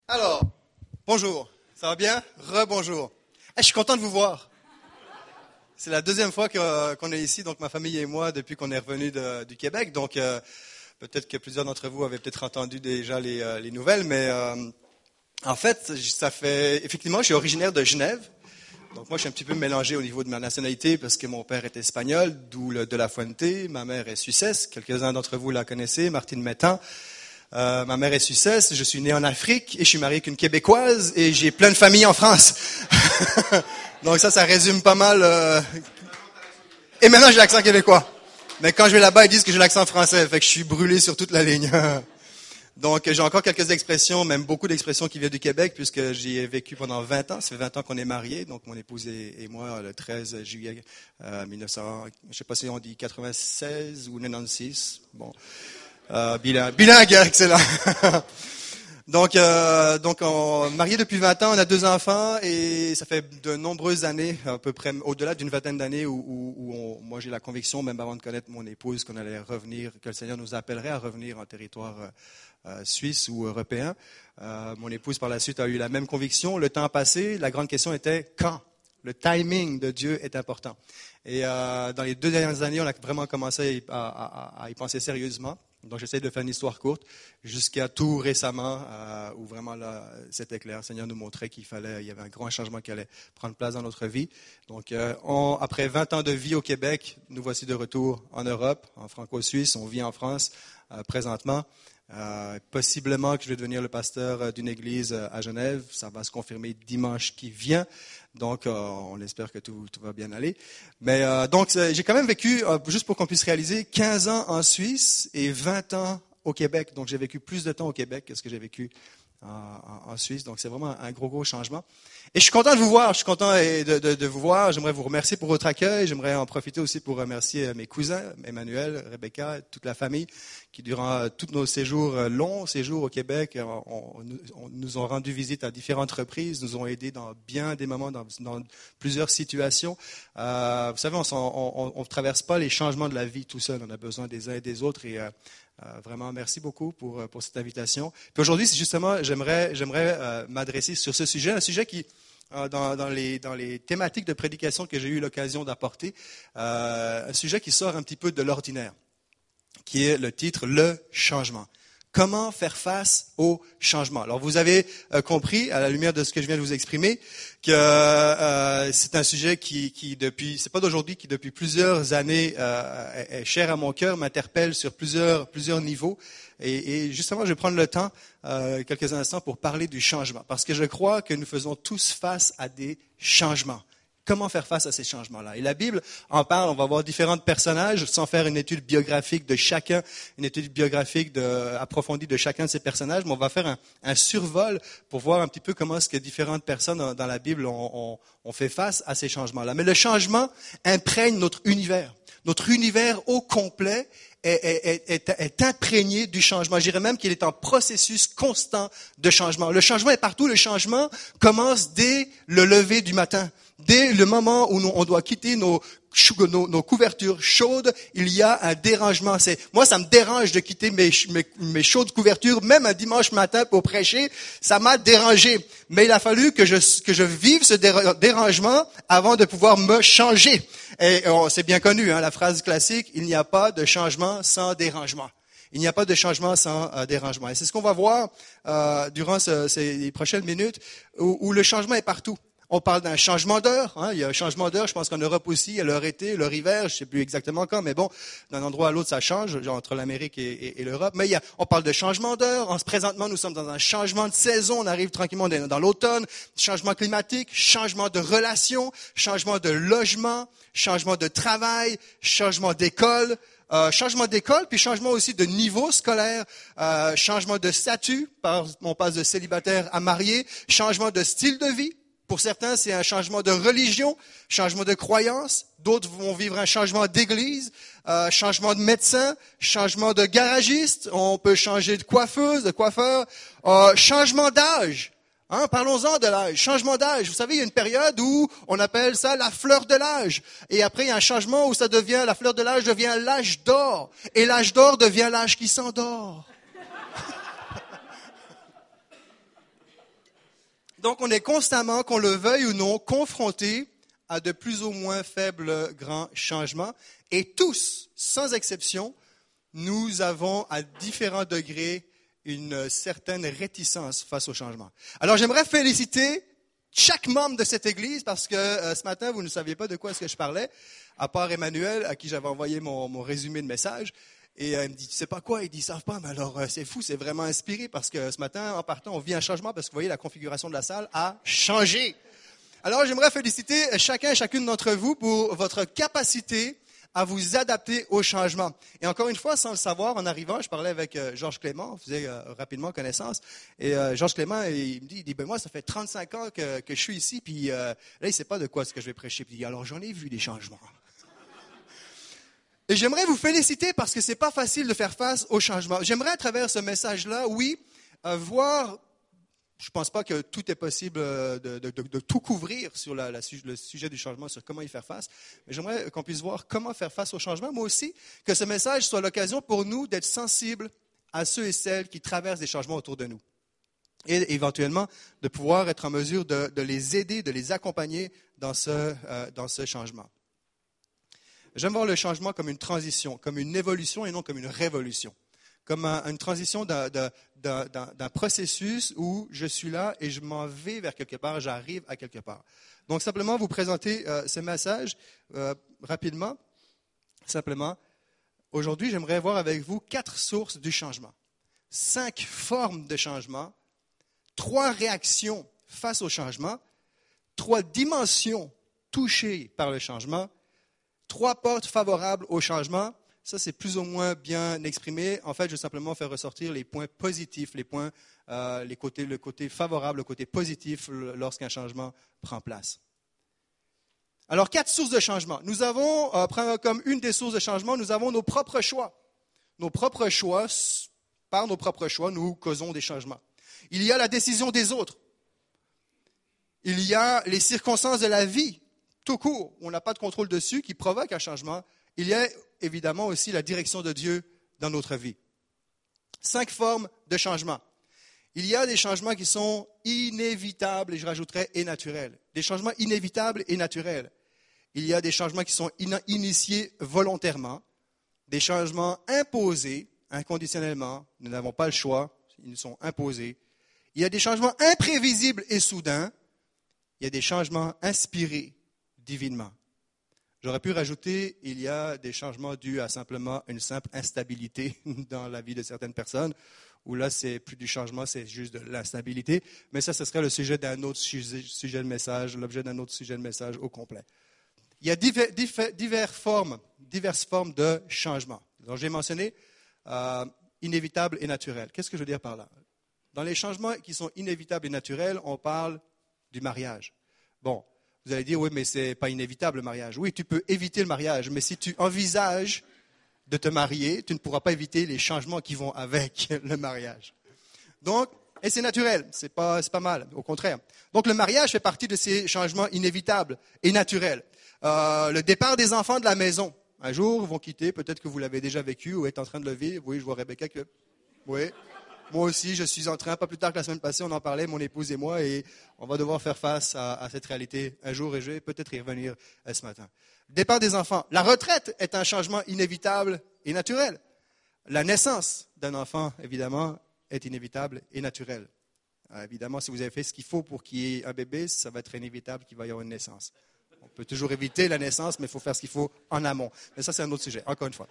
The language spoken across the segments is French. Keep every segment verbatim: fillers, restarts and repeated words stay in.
Alors, bonjour, ça va bien? Rebonjour. Hey, je suis content de vous voir. C'est la deuxième fois que, qu'on est ici, donc ma famille et moi, depuis qu'on est revenus de, du Québec. Donc, euh, peut-être que plusieurs d'entre vous avaient peut-être entendu déjà les, euh, les nouvelles, mais euh, en fait, ça fait... Effectivement, je suis originaire de Genève. Donc, moi, je suis un petit peu mélangé au niveau de ma nationalité parce que mon père est espagnol, d'où le de la Fuente. Ma mère est suissesse. Quelques-uns d'entre vous la connaissez, Martine Mettan. Euh, ma mère est suissesse, je suis né en Afrique et je suis marié avec une Québécoise et j'ai plein de familles en France. Donc ça, ça résume pas mal. Euh... Et maintenant, j'ai l'accent québécois. Mais quand je vais là-bas, ils disent que j'ai l'accent français, fait que je suis brûlé sur toute la ligne. Donc j'ai encore quelques expressions, même beaucoup d'expressions qui viennent du Québec puisque j'y ai vécu pendant vingt ans. Ça fait vingt ans qu'on est mariés, donc mon épouse et moi, le treize juillet euh, mille neuf cents, je sais pas si on dit quatre-vingt-seize ou quatre-vingt-seize. Bon. Euh, bilingue, bilingue, excellent. donc, euh, donc, on marié depuis vingt ans, on a deux enfants et ça fait de nombreuses années, à peu près au-delà d'une vingtaine d'années, où, où, où on, moi j'ai la conviction, même avant de connaître mon épouse, qu'on allait revenir, que le Seigneur nous appellerait à revenir en territoire euh, suisse ou européen. Euh, mon épouse par la suite a eu la même conviction. Le temps passé, la grande question était quand. Le timing de Dieu est important. Et euh, dans les deux dernières années, on a vraiment commencé à, à, à y penser sérieusement. Donc, j'essaie de faire une histoire courte jusqu'à tout récemment euh, où vraiment là, c'était clair. Le Seigneur nous montrait qu'il fallait, il y avait un grand changement qui allait prendre place dans notre vie. Donc, euh, on, après vingt ans de vie au Québec, nous voici de retour en Europe, en franco-suisse. On vit en France euh, présentement. Euh, possiblement que je vais devenir le pasteur d'une église à Genève. Ça va se confirmer dimanche qui vient. Donc, euh, on espère que tout, tout va bien aller. Mais euh, donc, j'ai quand même vécu, euh, juste pour qu'on puisse réaliser, quinze ans en Suisse et vingt ans au Québec. Donc, j'ai vécu plus de temps au Québec que ce que j'ai vécu en, en, en Suisse. Donc, c'est vraiment un gros, gros changement. Et je suis content de vous voir. Je suis content de, de, de vous voir. J'aimerais vous remercier pour votre accueil. J'aimerais en profiter aussi pour remercier mes cousins, Emmanuel, Rebecca, toute la famille, qui durant tous nos séjours, longs séjours au Québec, on, on, on nous ont rendu visite à différentes reprises, nous ont aidés dans bien des moments, dans, dans plusieurs situations. Euh, vous savez, on ne traverse pas les changements de la vie tout seul. On a besoin des uns et des autres. Et euh, euh, vraiment, merci beaucoup pour, pour cette invitation. Puis aujourd'hui, c'est justement, j'aimerais, j'aimerais euh, m'adresser sur ce sujet, un sujet qui Dans, dans, les, dans les thématiques de prédication que j'ai eu l'occasion d'apporter, euh, un sujet qui sort un petit peu de l'ordinaire, qui est le titre « Le changement ». Comment faire face au changement? Alors, vous avez euh, compris, à la lumière de ce que je viens de vous exprimer, que euh, c'est un sujet qui, qui depuis, c'est pas d'aujourd'hui, qui depuis plusieurs années euh, est, est cher à mon cœur, m'interpelle sur plusieurs, plusieurs niveaux. Et, et justement, je vais prendre le temps, euh, quelques instants, pour parler du changement. Parce que je crois que nous faisons tous face à des changements. Comment faire face à ces changements-là? Et la Bible en parle, on va voir différents personnages, sans faire une étude biographique de chacun, une étude biographique de, approfondie de chacun de ces personnages, mais on va faire un, un survol pour voir un petit peu comment est-ce que différentes personnes dans, dans la Bible ont, ont, ont fait face à ces changements-là. Mais le changement imprègne notre univers. Notre univers au complet est, est, est, est imprégné du changement. Je dirais même qu'il est en processus constant de changement. Le changement est partout. Le changement commence dès le lever du matin. Dès le moment où nous, on doit quitter nos, nos, nos couvertures chaudes, il y a un dérangement. C'est, moi, ça me dérange de quitter mes, mes, mes chaudes couvertures, même un dimanche matin pour prêcher. Ça m'a dérangé. Mais il a fallu que je, que je vive ce dérangement avant de pouvoir me changer. Et oh, c'est bien connu, hein, la phrase classique, il n'y a pas de changement sans dérangement. Il n'y a pas de changement sans euh, dérangement. Et c'est ce qu'on va voir euh, durant ce, ces prochaines minutes, où, où le changement est partout. On parle d'un changement d'heure. Hein. Il y a un changement d'heure, je pense qu'en Europe aussi, il y a l'heure été, l'heure hiver, je ne sais plus exactement quand, mais bon, d'un endroit à l'autre, ça change, genre entre l'Amérique et, et, et l'Europe. Mais il y a, on parle de changement d'heure. En présentement, nous sommes dans un changement de saison. On arrive tranquillement dans, dans l'automne. Changement climatique, changement de relations, changement de logement, changement de travail, changement d'école. Euh, changement d'école, puis changement aussi de niveau scolaire, euh, changement de statut, par, on passe de célibataire à marié, changement de style de vie. Pour certains, c'est un changement de religion, changement de croyance. D'autres vont vivre un changement d'église, euh, changement de médecin, changement de garagiste. On peut changer de coiffeuse, de coiffeur. Euh, changement d'âge. Hein, parlons-en de l'âge. Changement d'âge. Vous savez, il y a une période où on appelle ça la fleur de l'âge. Et après, il y a un changement où ça devient, la fleur de l'âge devient l'âge d'or. Et l'âge d'or devient l'âge qui s'endort. Donc, on est constamment, qu'on le veuille ou non, confronté à de plus ou moins faibles grands changements. Et tous, sans exception, nous avons à différents degrés une certaine réticence face au changement. Alors, j'aimerais féliciter chaque membre de cette Église parce que euh, ce matin, vous ne saviez pas de quoi est-ce que je parlais, à part Emmanuel, à qui j'avais envoyé mon, mon résumé de message. Et euh, il me dit, tu sais pas quoi? Il dit, ils savent pas, mais alors euh, c'est fou, c'est vraiment inspiré parce que ce matin, en partant, on vit un changement parce que vous voyez, la configuration de la salle a changé. Alors, j'aimerais féliciter chacun et chacune d'entre vous pour votre capacité à vous adapter au changement. Et encore une fois, sans le savoir, en arrivant, je parlais avec euh, Georges Clément, on faisait euh, rapidement connaissance, et euh, Georges Clément, il me dit, il dit ben moi, ça fait trente-cinq ans que, que je suis ici, puis euh, là, il ne sait pas de quoi ce que je vais prêcher. Puis il dit, alors j'en ai vu des changements. Et j'aimerais vous féliciter parce que c'est pas facile de faire face au changement. J'aimerais à travers ce message-là, oui, euh, voir. Je ne pense pas que tout est possible de, de, de, de tout couvrir sur la, la, le sujet du changement, sur comment y faire face. Mais j'aimerais qu'on puisse voir comment faire face au changement. Moi aussi, que ce message soit l'occasion pour nous d'être sensibles à ceux et celles qui traversent des changements autour de nous. Et éventuellement, de pouvoir être en mesure de, de les aider, de les accompagner dans ce, euh, dans ce changement. J'aime voir le changement comme une transition, comme une évolution et non comme une révolution. Comme un, une transition d'un, d'un, d'un, d'un processus où je suis là et je m'en vais vers quelque part, j'arrive à quelque part. Donc, simplement vous présenter euh, ce message euh, rapidement. Simplement, aujourd'hui, j'aimerais voir avec vous quatre sources du changement, cinq formes de changement, trois réactions face au changement, trois dimensions touchées par le changement, trois portes favorables au changement. Ça, c'est plus ou moins bien exprimé. En fait, je vais simplement faire ressortir les points positifs, les points, euh, les côtés, le côté favorable, le côté positif lorsqu'un changement prend place. Alors, quatre sources de changement. Nous avons, euh, comme une des sources de changement, nous avons nos propres choix. Nos propres choix, par nos propres choix, nous causons des changements. Il y a la décision des autres. Il y a les circonstances de la vie, tout court, on n'a pas de contrôle dessus, qui provoquent un changement. Il y a évidemment aussi la direction de Dieu dans notre vie. Cinq formes de changement. Il y a des changements qui sont inévitables, et je rajouterais et naturels. Des changements inévitables et naturels. Il y a des changements qui sont in- initiés volontairement, des changements imposés inconditionnellement. Nous n'avons pas le choix, ils nous sont imposés. Il y a des changements imprévisibles et soudains. Il y a des changements inspirés divinement. J'aurais pu rajouter, il y a des changements dus à simplement une simple instabilité dans la vie de certaines personnes, où là, c'est plus du changement, c'est juste de l'instabilité. Mais ça, ce serait le sujet d'un autre sujet, sujet de message, l'objet d'un autre sujet de message au complet. Il y a divers, divers, divers formes, diverses formes de changement. Donc, j'ai mentionné euh, inévitable et naturel. Qu'est-ce que je veux dire par là? Dans les changements qui sont inévitables et naturels, on parle du mariage. Bon. Vous allez dire, oui, mais ce n'est pas inévitable le mariage. Oui, tu peux éviter le mariage, mais si tu envisages de te marier, tu ne pourras pas éviter les changements qui vont avec le mariage. Donc, et c'est naturel, c'est pas, c'est pas mal, au contraire. Donc, le mariage fait partie de ces changements inévitables et naturels. Euh, le départ des enfants de la maison. Un jour, ils vont quitter, peut-être que vous l'avez déjà vécu ou êtes en train de le vivre. Oui, je vois Rebecca que... Oui. Moi aussi, je suis en train, pas plus tard que la semaine passée, on en parlait, mon épouse et moi, et on va devoir faire face à, à cette réalité un jour, et je vais peut-être y revenir euh, ce matin. Départ des enfants. La retraite est un changement inévitable et naturel. La naissance d'un enfant, évidemment, est inévitable et naturelle. Euh, évidemment, si vous avez fait ce qu'il faut pour qu'il y ait un bébé, ça va être inévitable qu'il va y avoir une naissance. On peut toujours éviter la naissance, mais il faut faire ce qu'il faut en amont. Mais ça, c'est un autre sujet, encore une fois.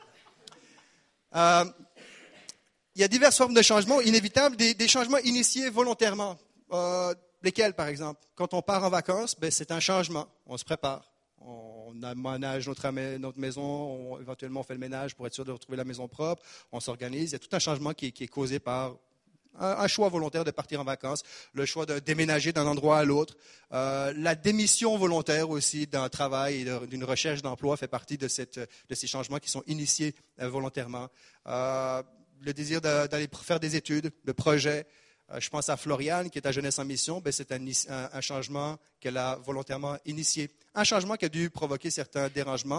Euh, Il y a diverses formes de changements inévitables, des, des changements initiés volontairement. Euh, lesquels, par exemple? Quand on part en vacances, ben, c'est un changement. On se prépare. On aménage notre, notre maison, on, éventuellement on fait le ménage pour être sûr de retrouver la maison propre. On s'organise. Il y a tout un changement qui, qui est causé par un, un choix volontaire de partir en vacances, le choix de déménager d'un endroit à l'autre. Euh, la démission volontaire aussi d'un travail et de, d'une recherche d'emploi fait partie de, cette, de ces changements qui sont initiés euh, volontairement. Euh, le désir de, d'aller faire des études, de projets. Euh, je pense à Floriane, qui est à Jeunesse en Mission. Ben, c'est un, un, un changement qu'elle a volontairement initié. Un changement qui a dû provoquer certains dérangements.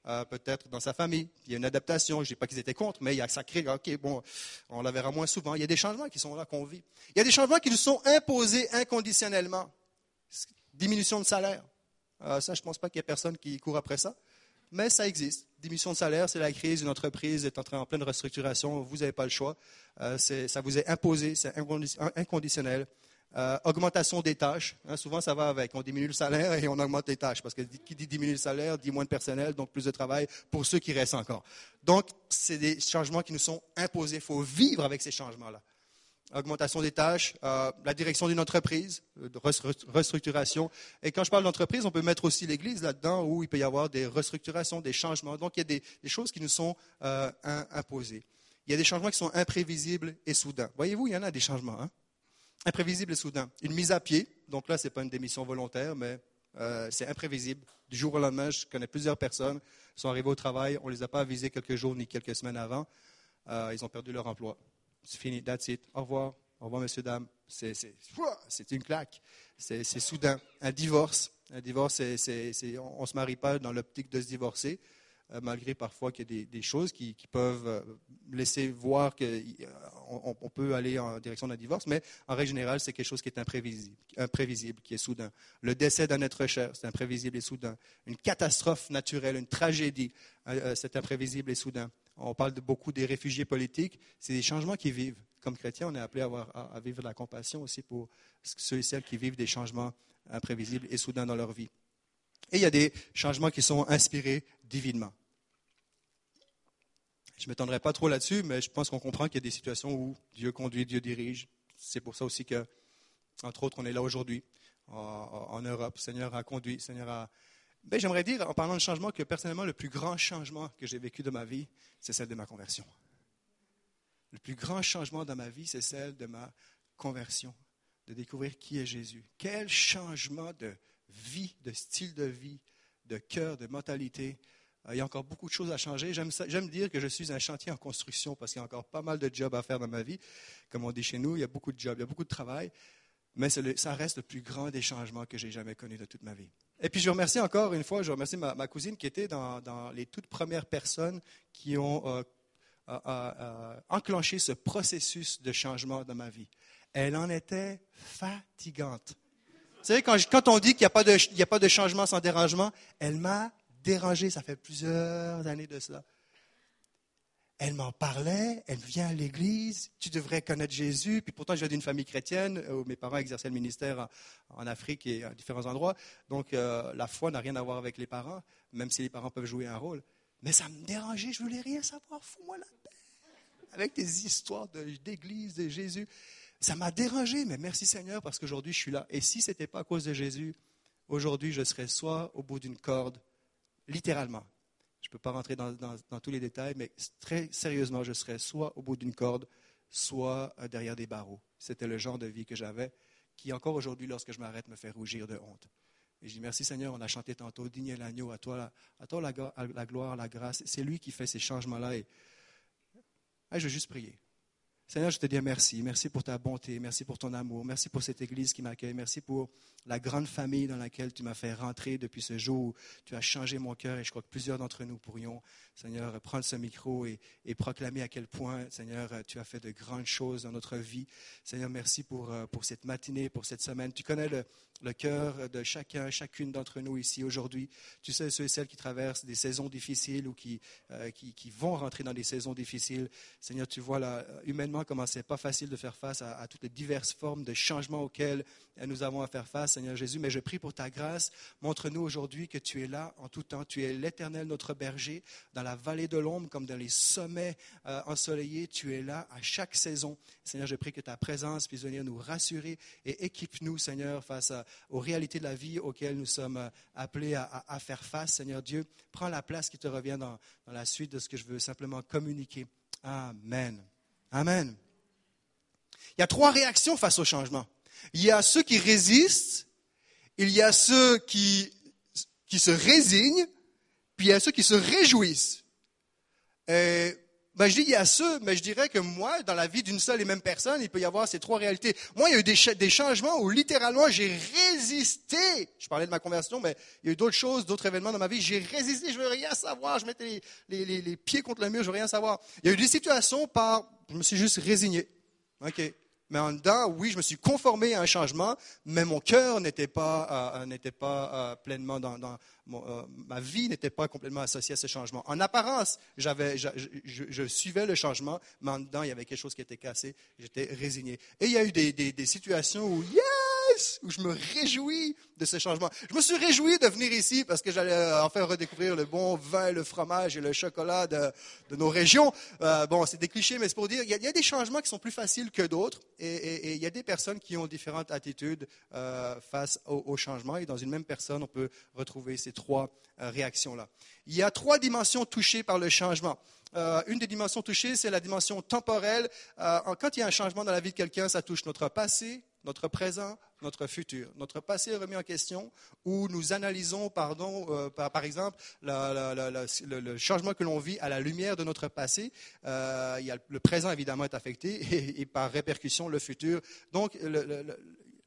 euh, peut-être dans sa famille. Il y a une adaptation. Je ne dis pas qu'ils étaient contre, mais il y a ça crée, OK, bon, on la verra moins souvent. Il y a des changements qui sont là, qu'on vit. Il y a des changements qui nous sont imposés inconditionnellement. Diminution de salaire. Euh, ça, je ne pense pas qu'il y ait personne qui court après ça. Mais ça existe. Diminution de salaire, c'est la crise. Une entreprise est en train en pleine restructuration. Vous n'avez pas le choix. Euh, c'est, ça vous est imposé, c'est inconditionnel. Euh, augmentation des tâches. Hein, souvent, ça va avec. On diminue le salaire et on augmente les tâches. Parce que qui dit diminuer le salaire, dit moins de personnel, donc plus de travail pour ceux qui restent encore. Donc, c'est des changements qui nous sont imposés. Il faut vivre avec ces changements-là. Augmentation des tâches, euh, la direction d'une entreprise, de restructuration. Et quand je parle d'entreprise, on peut mettre aussi l'Église là-dedans où il peut y avoir des restructurations, des changements. Donc, il y a des, des choses qui nous sont euh, imposées. Il y a des changements qui sont imprévisibles et soudains. Voyez-vous, il y en a des changements. Hein? Imprévisibles et soudains. Une mise à pied, donc là, ce n'est pas une démission volontaire, mais euh, c'est imprévisible. Du jour au lendemain, je connais plusieurs personnes qui sont arrivées au travail, on ne les a pas avisées quelques jours ni quelques semaines avant. Euh, ils ont perdu leur emploi. C'est fini, that's it. Au revoir, au revoir, messieurs, dames. C'est, c'est, c'est une claque. C'est, c'est soudain. Un divorce. Un divorce, c'est, c'est, c'est, on ne se marie pas dans l'optique de se divorcer, euh, malgré parfois qu'il y a des, des choses qui, qui peuvent euh, laisser voir qu'on euh, on peut aller en direction d'un divorce, mais en règle générale, c'est quelque chose qui est imprévisible, imprévisible, qui est soudain. Le décès d'un être cher, c'est imprévisible et soudain. Une catastrophe naturelle, une tragédie, euh, c'est imprévisible et soudain. On parle de beaucoup des réfugiés politiques. C'est des changements qui vivent. Comme chrétiens, on est appelé à, avoir, à, à vivre de la compassion aussi pour ceux et celles qui vivent des changements imprévisibles et soudains dans leur vie. Et il y a des changements qui sont inspirés divinement. Je ne m'étendrai pas trop là-dessus, mais je pense qu'on comprend qu'il y a des situations où Dieu conduit, Dieu dirige. C'est pour ça aussi que, entre autres, on est là aujourd'hui, en, en Europe. Le Seigneur a conduit, le Seigneur a... Ben, j'aimerais dire, en parlant de changement, que personnellement, le plus grand changement que j'ai vécu de ma vie, c'est celle de ma conversion. Le plus grand changement dans ma vie, c'est celle de ma conversion, de découvrir qui est Jésus. Quel changement de vie, de style de vie, de cœur, de mentalité. Il y a encore beaucoup de choses à changer. J'aime, ça, j'aime dire que je suis un chantier en construction parce qu'il y a encore pas mal de jobs à faire dans ma vie. Comme on dit chez nous, il y a beaucoup de jobs, il y a beaucoup de travail. Mais c'est le, ça reste le plus grand des changements que j'ai jamais connu de toute ma vie. Et puis je remercie encore une fois, je remercie ma, ma cousine qui était dans, dans les toutes premières personnes qui ont euh, euh, euh, enclenché ce processus de changement dans ma vie. Elle en était fatigante. Vous savez, quand, quand on dit qu'il n'y a pas de, il n'y a pas de changement sans dérangement, elle m'a dérangé, ça fait plusieurs années de cela. Elle m'en parlait, elle vient à l'église, tu devrais connaître Jésus. Puis pourtant, je viens d'une famille chrétienne où mes parents exerçaient le ministère en, en Afrique et à différents endroits. Donc, euh, la foi n'a rien à voir avec les parents, même si les parents peuvent jouer un rôle. Mais ça me dérangeait, je ne voulais rien savoir. Fous-moi la paix. Avec des histoires de, d'église, de Jésus. Ça m'a dérangé, mais merci Seigneur parce qu'aujourd'hui, je suis là. Et si ce n'était pas à cause de Jésus, aujourd'hui, je serais soit au bout d'une corde, littéralement. Je ne peux pas rentrer dans, dans, dans tous les détails, mais très sérieusement, je serais soit au bout d'une corde, soit derrière des barreaux. C'était le genre de vie que j'avais, qui encore aujourd'hui, lorsque je m'arrête, me fait rougir de honte. Et je dis, merci Seigneur, on a chanté tantôt, digne est l'agneau, à toi, la, à toi la, la gloire, la grâce. C'est lui qui fait ces changements-là. Et, et je veux juste prier. Seigneur, je te dis merci. Merci pour ta bonté. Merci pour ton amour. Merci pour cette église qui m'accueille. Merci pour la grande famille dans laquelle tu m'as fait rentrer depuis ce jour où tu as changé mon cœur. Et je crois que plusieurs d'entre nous pourrions, Seigneur, prendre ce micro et, et proclamer à quel point, Seigneur, tu as fait de grandes choses dans notre vie. Seigneur, merci pour, pour cette matinée, pour cette semaine. Tu connais le, le cœur de chacun, chacune d'entre nous ici aujourd'hui. Tu sais ceux et celles qui traversent des saisons difficiles ou qui, euh, qui, qui vont rentrer dans des saisons difficiles. Seigneur, tu vois là, humainement, comment c'est pas facile de faire face à, à toutes les diverses formes de changements auxquels nous avons à faire face, Seigneur Jésus. Mais je prie pour ta grâce. Montre-nous aujourd'hui que tu es là en tout temps. Tu es l'Éternel, notre berger, dans la vallée de l'ombre comme dans les sommets euh, ensoleillés. Tu es là à chaque saison. Seigneur, je prie que ta présence puisse venir nous rassurer et équipe-nous, Seigneur, face à, aux réalités de la vie auxquelles nous sommes appelés à, à, à faire face. Seigneur Dieu, prends la place qui te revient dans, dans la suite de ce que je veux simplement communiquer. Amen. Amen. Il y a trois réactions face au changement. Il y a ceux qui résistent, il y a ceux qui, qui se résignent, puis il y a ceux qui se réjouissent. Et Ben, je dis il y a ceux, mais je dirais que moi, dans la vie d'une seule et même personne, il peut y avoir ces trois réalités. Moi, il y a eu des, ch- des changements où littéralement j'ai résisté. Je parlais de ma conversion, mais il y a eu d'autres choses, d'autres événements dans ma vie. J'ai résisté, je veux rien savoir. Je mettais les, les, les, les pieds contre le mur, je veux rien savoir. Il y a eu des situations par, je me suis juste résigné. OK. Mais en dedans, oui, je me suis conformé à un changement, mais mon cœur n'était pas, euh, n'était pas euh, pleinement dans, dans mon, euh, ma vie n'était pas complètement associée à ce changement. En apparence, j'avais, je, je, je suivais le changement, mais en dedans, il y avait quelque chose qui était cassé. J'étais résigné. Et il y a eu des, des, des situations où, yes, où je me réjouis de ce changement. Je me suis réjoui de venir ici parce que j'allais enfin redécouvrir le bon vin, le fromage et le chocolat de, de nos régions. Euh, bon, c'est des clichés, mais c'est pour dire, il y, a, il y a des changements qui sont plus faciles que d'autres. Et, et, et il y a des personnes qui ont différentes attitudes euh, face au, au changement. Et dans une même personne, on peut retrouver ces trois euh, réactions-là. Il y a trois dimensions touchées par le changement. Euh, une des dimensions touchées, c'est la dimension temporelle. Euh, quand il y a un changement dans la vie de quelqu'un, ça touche notre passé, notre présent, notre futur. Notre passé est remis en question, où nous analysons, pardon, euh, par, par exemple, la, la, la, la, le, le changement que l'on vit à la lumière de notre passé. Euh, il y a le, le présent, évidemment, est affecté, et, et par répercussion, le futur. Donc, le, le, le,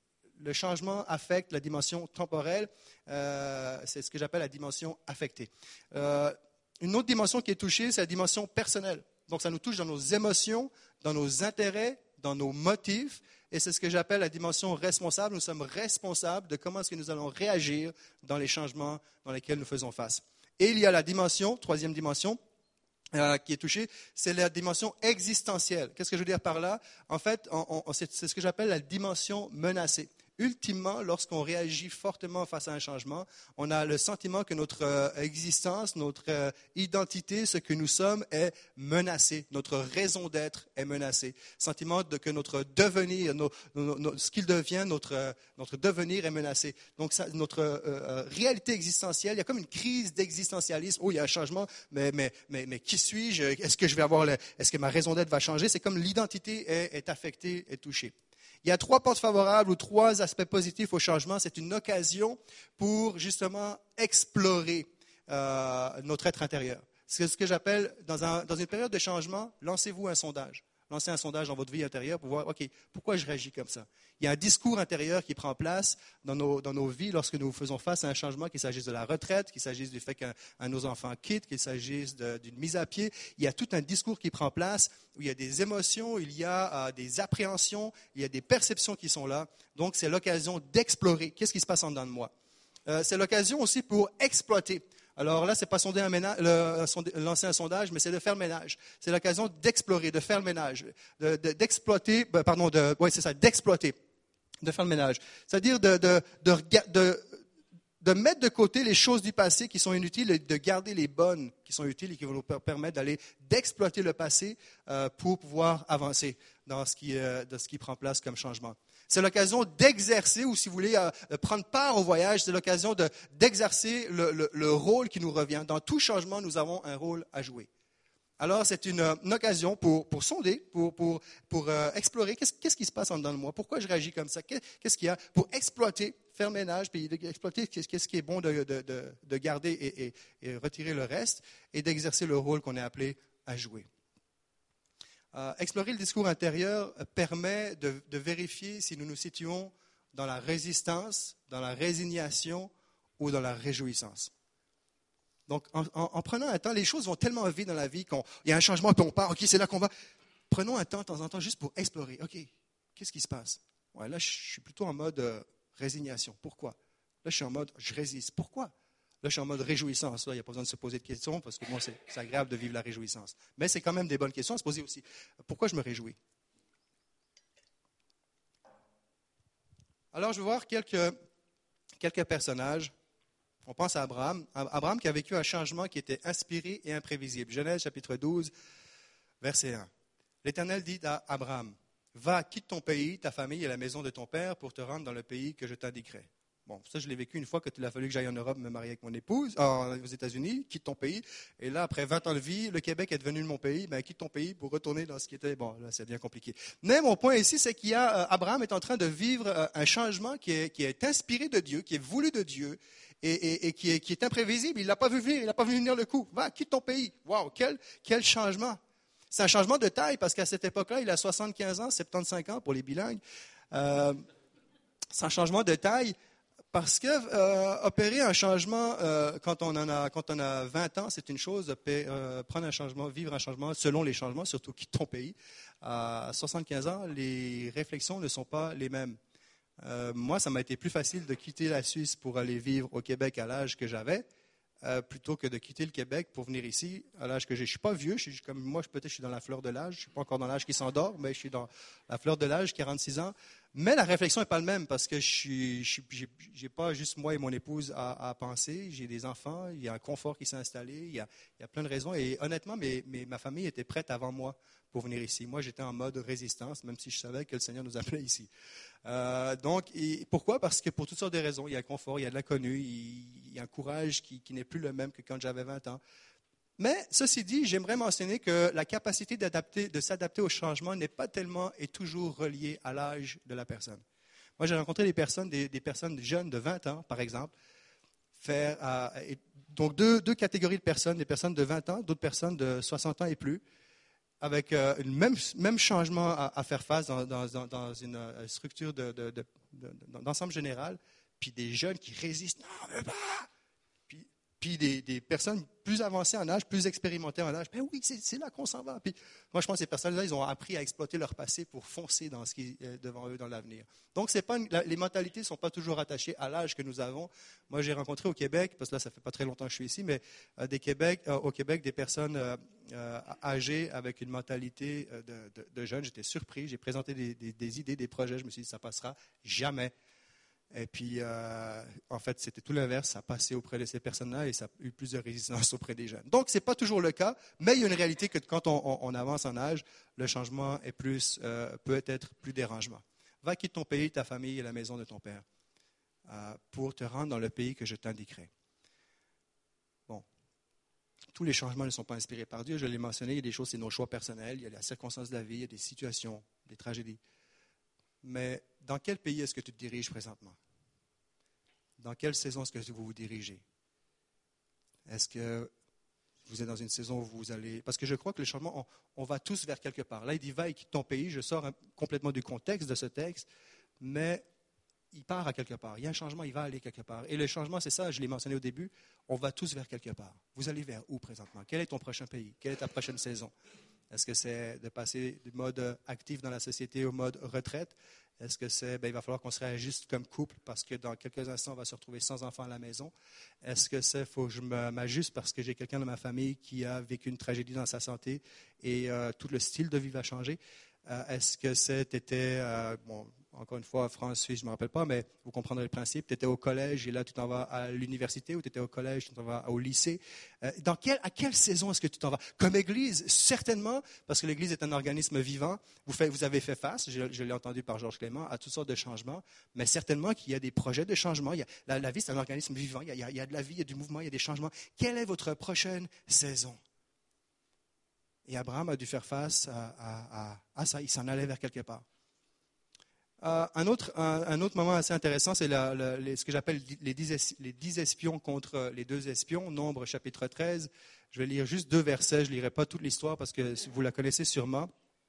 le changement affecte la dimension temporelle. Euh, c'est ce que j'appelle la dimension affectée. Euh, une autre dimension qui est touchée, c'est la dimension personnelle. Donc, ça nous touche dans nos émotions, dans nos intérêts, dans nos motifs. Et c'est ce que j'appelle la dimension responsable. Nous sommes responsables de comment est-ce que nous allons réagir dans les changements dans lesquels nous faisons face. Et il y a la dimension, troisième dimension, euh, qui est touchée, c'est la dimension existentielle. Qu'est-ce que je veux dire par là? En fait, on, on, c'est, c'est ce que j'appelle la dimension menacée. Ultimement, lorsqu'on réagit fortement face à un changement, on a le sentiment que notre euh, existence, notre euh, identité, ce que nous sommes est menacé. Notre raison d'être est menacée. Sentiment de que notre devenir, nos, nos, nos, ce qu'il devient, notre, euh, notre devenir est menacé. Donc, ça, notre euh, réalité existentielle, il y a comme une crise d'existentialisme. Oh, il y a un changement, mais, mais, mais, mais qui suis-je? Est-ce que je vais avoir le, est-ce que ma raison d'être va changer? C'est comme l'identité est, est affectée, est touchée. Il y a trois portes favorables ou trois aspects positifs au changement. C'est une occasion pour justement explorer euh, notre être intérieur. C'est ce que j'appelle, dans, un, dans une période de changement, lancez-vous un sondage. Lancez un sondage dans votre vie intérieure pour voir, OK, pourquoi je réagis comme ça? Il y a un discours intérieur qui prend place dans nos, dans nos vies lorsque nous faisons face à un changement, qu'il s'agisse de la retraite, qu'il s'agisse du fait qu'un un de nos enfants quitte, qu'il s'agisse de, d'une mise à pied. Il y a tout un discours qui prend place où il y a des émotions, il y a euh, des appréhensions, il y a des perceptions qui sont là. Donc, c'est l'occasion d'explorer. Qu'est-ce qui se passe en dedans de moi? Euh, c'est l'occasion aussi pour exploiter. Alors là, ce n'est pas sonder un ménage, le, sonder, lancer un sondage, mais c'est de faire le ménage. C'est l'occasion d'explorer, de faire le ménage, de, de, d'exploiter, pardon, de, ouais, c'est ça, d'exploiter, de faire le ménage. C'est-à-dire de, de, de, de, de mettre de côté les choses du passé qui sont inutiles et de garder les bonnes qui sont utiles et qui vont nous permettre d'aller, d'exploiter le passé euh, pour pouvoir avancer dans ce qui, euh, de ce qui prend place comme changement. C'est l'occasion d'exercer, ou si vous voulez, euh, prendre part au voyage, c'est l'occasion de, d'exercer le, le, le rôle qui nous revient. Dans tout changement, nous avons un rôle à jouer. Alors, c'est une, une occasion pour, pour sonder, pour, pour, pour euh, explorer qu'est-ce, qu'est-ce qui se passe en dedans de moi, pourquoi je réagis comme ça, qu'est-ce qu'il y a, pour exploiter, faire le ménage, puis exploiter qu'est-ce qui est bon de, de, de, de garder et, et, et retirer le reste, et d'exercer le rôle qu'on est appelé à jouer. Euh, explorer le discours intérieur permet de, de vérifier si nous nous situons dans la résistance, dans la résignation ou dans la réjouissance. Donc, en, en, en prenant un temps, les choses vont tellement vite dans la vie qu'il y a un changement, puis on part, OK, c'est là qu'on va. Prenons un temps de temps en temps juste pour explorer. OK, qu'est-ce qui se passe? Ouais, là, je suis plutôt en mode euh, résignation. Pourquoi? Là, je suis en mode, je résiste. Pourquoi? Là, je suis en mode réjouissance. Là, il n'y a pas besoin de se poser de questions parce que moi, c'est, c'est agréable de vivre la réjouissance. Mais c'est quand même des bonnes questions à se poser aussi. Pourquoi je me réjouis? Alors, je vais voir quelques, quelques personnages. On pense à Abraham. Abraham qui a vécu un changement qui était inspiré et imprévisible. Genèse chapitre douze, verset un. L'Éternel dit à Abraham, « Va, quitte ton pays, ta famille et la maison de ton père pour te rendre dans le pays que je t'indiquerai. » Bon, ça, je l'ai vécu une fois quand il a fallu que j'aille en Europe me marier avec mon épouse, euh, aux États-Unis, quitte ton pays. Et là, après vingt ans de vie, le Québec est devenu mon pays. Ben, quitte ton pays pour retourner dans ce qui était... Bon, là, c'est bien compliqué. Mais mon point ici, c'est qu'il y a... Euh, Abraham est en train de vivre euh, un changement qui est, qui est inspiré de Dieu, qui est voulu de Dieu et, et, et qui, est, qui est imprévisible. Il ne l'a pas vu venir, il n'a pas vu venir le coup. Va, quitte ton pays. Wow, quel, quel changement! C'est un changement de taille parce qu'à cette époque-là, il a soixante-quinze ans, soixante-quinze ans pour les bilingues. Euh, c'est un changement de taille parce que euh, opérer un changement euh, quand, on en a, quand on a vingt ans, c'est une chose. Opé- euh, prendre un changement, vivre un changement selon les changements, surtout quitte ton pays. À soixante-quinze ans, les réflexions ne sont pas les mêmes. Euh, moi, ça m'a été plus facile de quitter la Suisse pour aller vivre au Québec à l'âge que j'avais. Euh, plutôt que de quitter le Québec pour venir ici à l'âge que j'ai. Je ne suis pas vieux, je suis comme moi, peut-être je suis dans la fleur de l'âge, je ne suis pas encore dans l'âge qui s'endort, mais je suis dans la fleur de l'âge, quarante-six ans. Mais la réflexion n'est pas la même parce que je n'ai pas juste moi et mon épouse à, à penser, j'ai des enfants, il y a un confort qui s'est installé, il y a, il y a plein de raisons. Et honnêtement, mes, mes, ma famille était prête avant moi pour venir ici. Moi, j'étais en mode résistance, même si je savais que le Seigneur nous appelait ici. Euh, donc, et pourquoi? Parce que pour toutes sortes de raisons, il y a un confort, il y a de l'inconnu, il, il y a un courage qui, qui n'est plus le même que quand j'avais vingt ans. Mais, ceci dit, j'aimerais mentionner que la capacité d'adapter, de s'adapter au changement n'est pas tellement et toujours reliée à l'âge de la personne. Moi, j'ai rencontré des personnes, des, des personnes jeunes de vingt ans, par exemple, faire, euh, et, donc deux, deux catégories de personnes, des personnes de vingt ans, d'autres personnes de soixante ans et plus, avec euh, le même, même changement à, à faire face dans, dans, dans une euh, structure de, de, de, de, d'ensemble général, puis des jeunes qui résistent, non, on ne veut pas. Puis, puis des, des personnes plus avancées en âge, plus expérimentées en âge, ben oui, c'est, c'est là qu'on s'en va. Puis moi, je pense que ces personnes-là, ils ont appris à exploiter leur passé pour foncer dans ce qui est devant eux dans l'avenir. Donc, c'est pas une, la, les mentalités ne sont pas toujours attachées à l'âge que nous avons. Moi, j'ai rencontré au Québec, parce que là, ça fait pas très longtemps que je suis ici, mais euh, des Québec, euh, au Québec, des personnes euh, euh, âgées avec une mentalité euh, de, de, de jeunes. J'étais surpris. J'ai présenté des, des, des idées, des projets. Je me suis dit, ça passera jamais. Et puis, euh, en fait, c'était tout l'inverse. Ça a passé auprès de ces personnes-là et ça a eu plus de résistance auprès des jeunes. Donc, ce n'est pas toujours le cas, mais il y a une réalité que quand on, on, on avance en âge, le changement est plus, euh, peut être plus dérangeant. Va quitter ton pays, ta famille et la maison de ton père euh, pour te rendre dans le pays que je t'indiquerai. Bon, tous les changements ne sont pas inspirés par Dieu. Je l'ai mentionné, il y a des choses, c'est nos choix personnels, il y a les circonstances de la vie, il y a des situations, des tragédies. Mais dans quel pays est-ce que tu te diriges présentement? Dans quelle saison est-ce que vous vous dirigez? Est-ce que vous êtes dans une saison où vous allez... Parce que je crois que le changement, on, on va tous vers quelque part. Là, il dit « va et quitte ton pays ». Je sors un, complètement du contexte de ce texte, mais il part à quelque part. Il y a un changement, il va aller quelque part. Et le changement, c'est ça, je l'ai mentionné au début, on va tous vers quelque part. Vous allez vers où présentement? Quel est ton prochain pays? Quelle est ta prochaine saison? Est-ce que c'est de passer du mode actif dans la société au mode retraite? Est-ce que c'est, ben, il va falloir qu'on se réajuste comme couple parce que dans quelques instants, on va se retrouver sans enfants à la maison? Est-ce que c'est, il faut que je m'ajuste parce que j'ai quelqu'un dans ma famille qui a vécu une tragédie dans sa santé et euh, tout le style de vie va changer? Euh, est-ce que c'était, euh, bon, encore une fois, France, Suisse, je ne me rappelle pas, mais vous comprendrez le principe. Tu étais au collège et là, tu t'en vas à l'université, ou tu étais au collège, tu t'en vas au lycée. Euh, dans quel, à quelle saison est-ce que tu t'en vas? Comme Église, certainement, parce que l'Église est un organisme vivant. Vous, fait, vous avez fait face, je, je l'ai entendu par Georges Clément, à toutes sortes de changements, mais certainement qu'il y a des projets de changement. Il y a, la, la vie, c'est un organisme vivant. Il y, a, il y a de la vie, il y a du mouvement, il y a des changements. Quelle est votre prochaine saison? Et Abraham a dû faire face à, à, à, à ça. Il s'en allait vers quelque part. Euh, un, autre, un, un autre moment assez intéressant, c'est la, la, les, ce que j'appelle les dix, les dix espions contre les deux espions, Nombre chapitre treize. Je vais lire juste deux versets, je ne lirai pas toute l'histoire parce que vous la connaissez sûrement.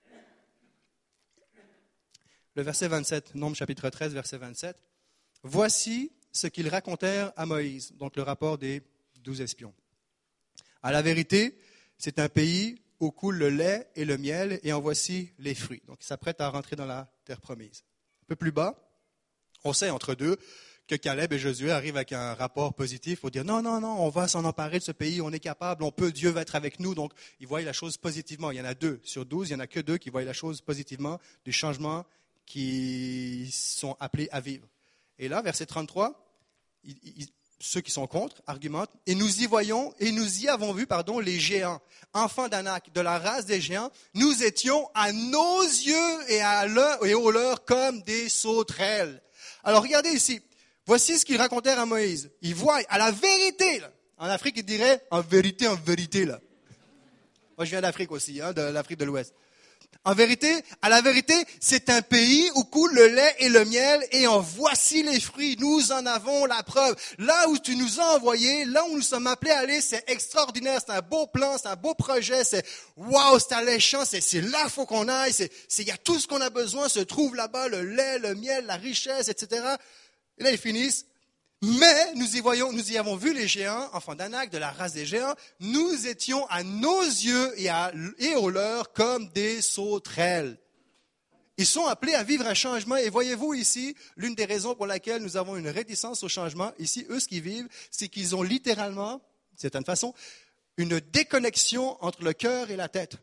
Le verset vingt-sept, Nombre chapitre treize, verset vingt-sept. « Voici ce qu'ils racontèrent à Moïse », donc le rapport des douze espions. « À la vérité, c'est un pays où coule le lait et le miel, et en voici les fruits. » Donc, ils s'apprêtent à rentrer dans la terre promise. Un peu plus bas, on sait entre deux que Caleb et Josué arrivent avec un rapport positif pour dire non, non, non, on va s'en emparer de ce pays, on est capable, on peut, Dieu va être avec nous. Donc, ils voient la chose positivement. Il y en a deux sur douze, il n'y en a que deux qui voient la chose positivement du changement qui sont appelés à vivre. Et là, verset trente-trois, il, il, ceux qui sont contre argumentent, et nous y voyons, et nous y avons vu, pardon, les géants, enfants d'Anak, de la race des géants, nous étions à nos yeux et, à leur, et aux leurs comme des sauterelles. Alors regardez ici, voici ce qu'ils racontèrent à Moïse. Ils voient à la vérité, là. En Afrique, ils diraient en vérité, en vérité. Là. Moi, je viens d'Afrique aussi, hein, de l'Afrique de l'Ouest. En vérité, à la vérité, c'est un pays où coule le lait et le miel et en voici les fruits. Nous en avons la preuve. Là où tu nous as envoyés, là où nous sommes appelés à aller, c'est extraordinaire. C'est un beau plan, c'est un beau projet. C'est waouh, c'est alléchant. C'est, c'est là qu'il faut qu'on aille. C'est, c'est, il y a tout ce qu'on a besoin se trouve là-bas, le lait, le miel, la richesse, et cetera. Et là, ils finissent. Mais nous y voyons, nous y avons vu les géants, enfants d'Anak, de la race des géants. Nous étions à nos yeux et, à, et aux leurs comme des sauterelles. Ils sont appelés à vivre un changement. Et voyez-vous ici, l'une des raisons pour laquelle nous avons une réticence au changement, ici, eux, ce qu'ils vivent, c'est qu'ils ont littéralement, d'une certaine façon, une déconnexion entre le cœur et la tête.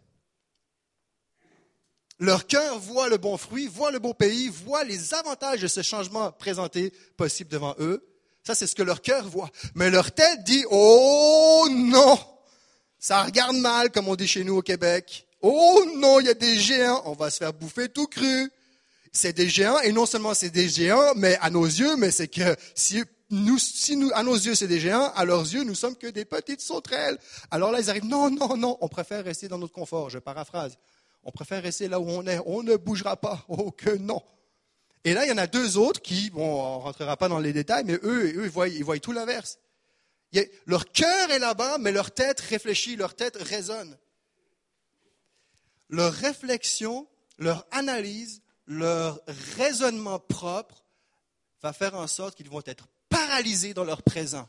Leur cœur voit le bon fruit, voit le beau pays, voit les avantages de ce changement présenté possible devant eux. Ça, c'est ce que leur cœur voit. Mais leur tête dit, oh non, ça regarde mal, comme on dit chez nous au Québec. Oh non, il y a des géants, on va se faire bouffer tout cru. C'est des géants, et non seulement c'est des géants, mais à nos yeux, mais c'est que si nous, si nous, à nos yeux c'est des géants, à leurs yeux, nous sommes que des petites sauterelles. Alors là, ils arrivent, non, non, non, on préfère rester dans notre confort, je paraphrase. On préfère rester là où on est, on ne bougera pas, oh que non. Et là, il y en a deux autres qui, bon, on ne rentrera pas dans les détails, mais eux, eux ils, voient, ils voient tout l'inverse. Il y a, leur cœur est là-bas, mais leur tête réfléchit, leur tête raisonne. Leur réflexion, leur analyse, leur raisonnement propre va faire en sorte qu'ils vont être paralysés dans leur présent.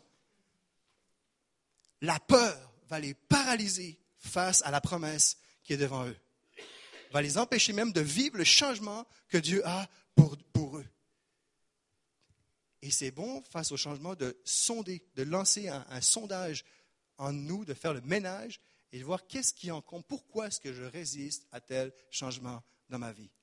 La peur va les paralyser face à la promesse qui est devant eux. Va les empêcher même de vivre le changement que Dieu a pour, pour eux. Et c'est bon, face au changement, de sonder, de lancer un, un sondage en nous, de faire le ménage et de voir qu'est-ce qui en compte, pourquoi est-ce que je résiste à tel changement dans ma vie.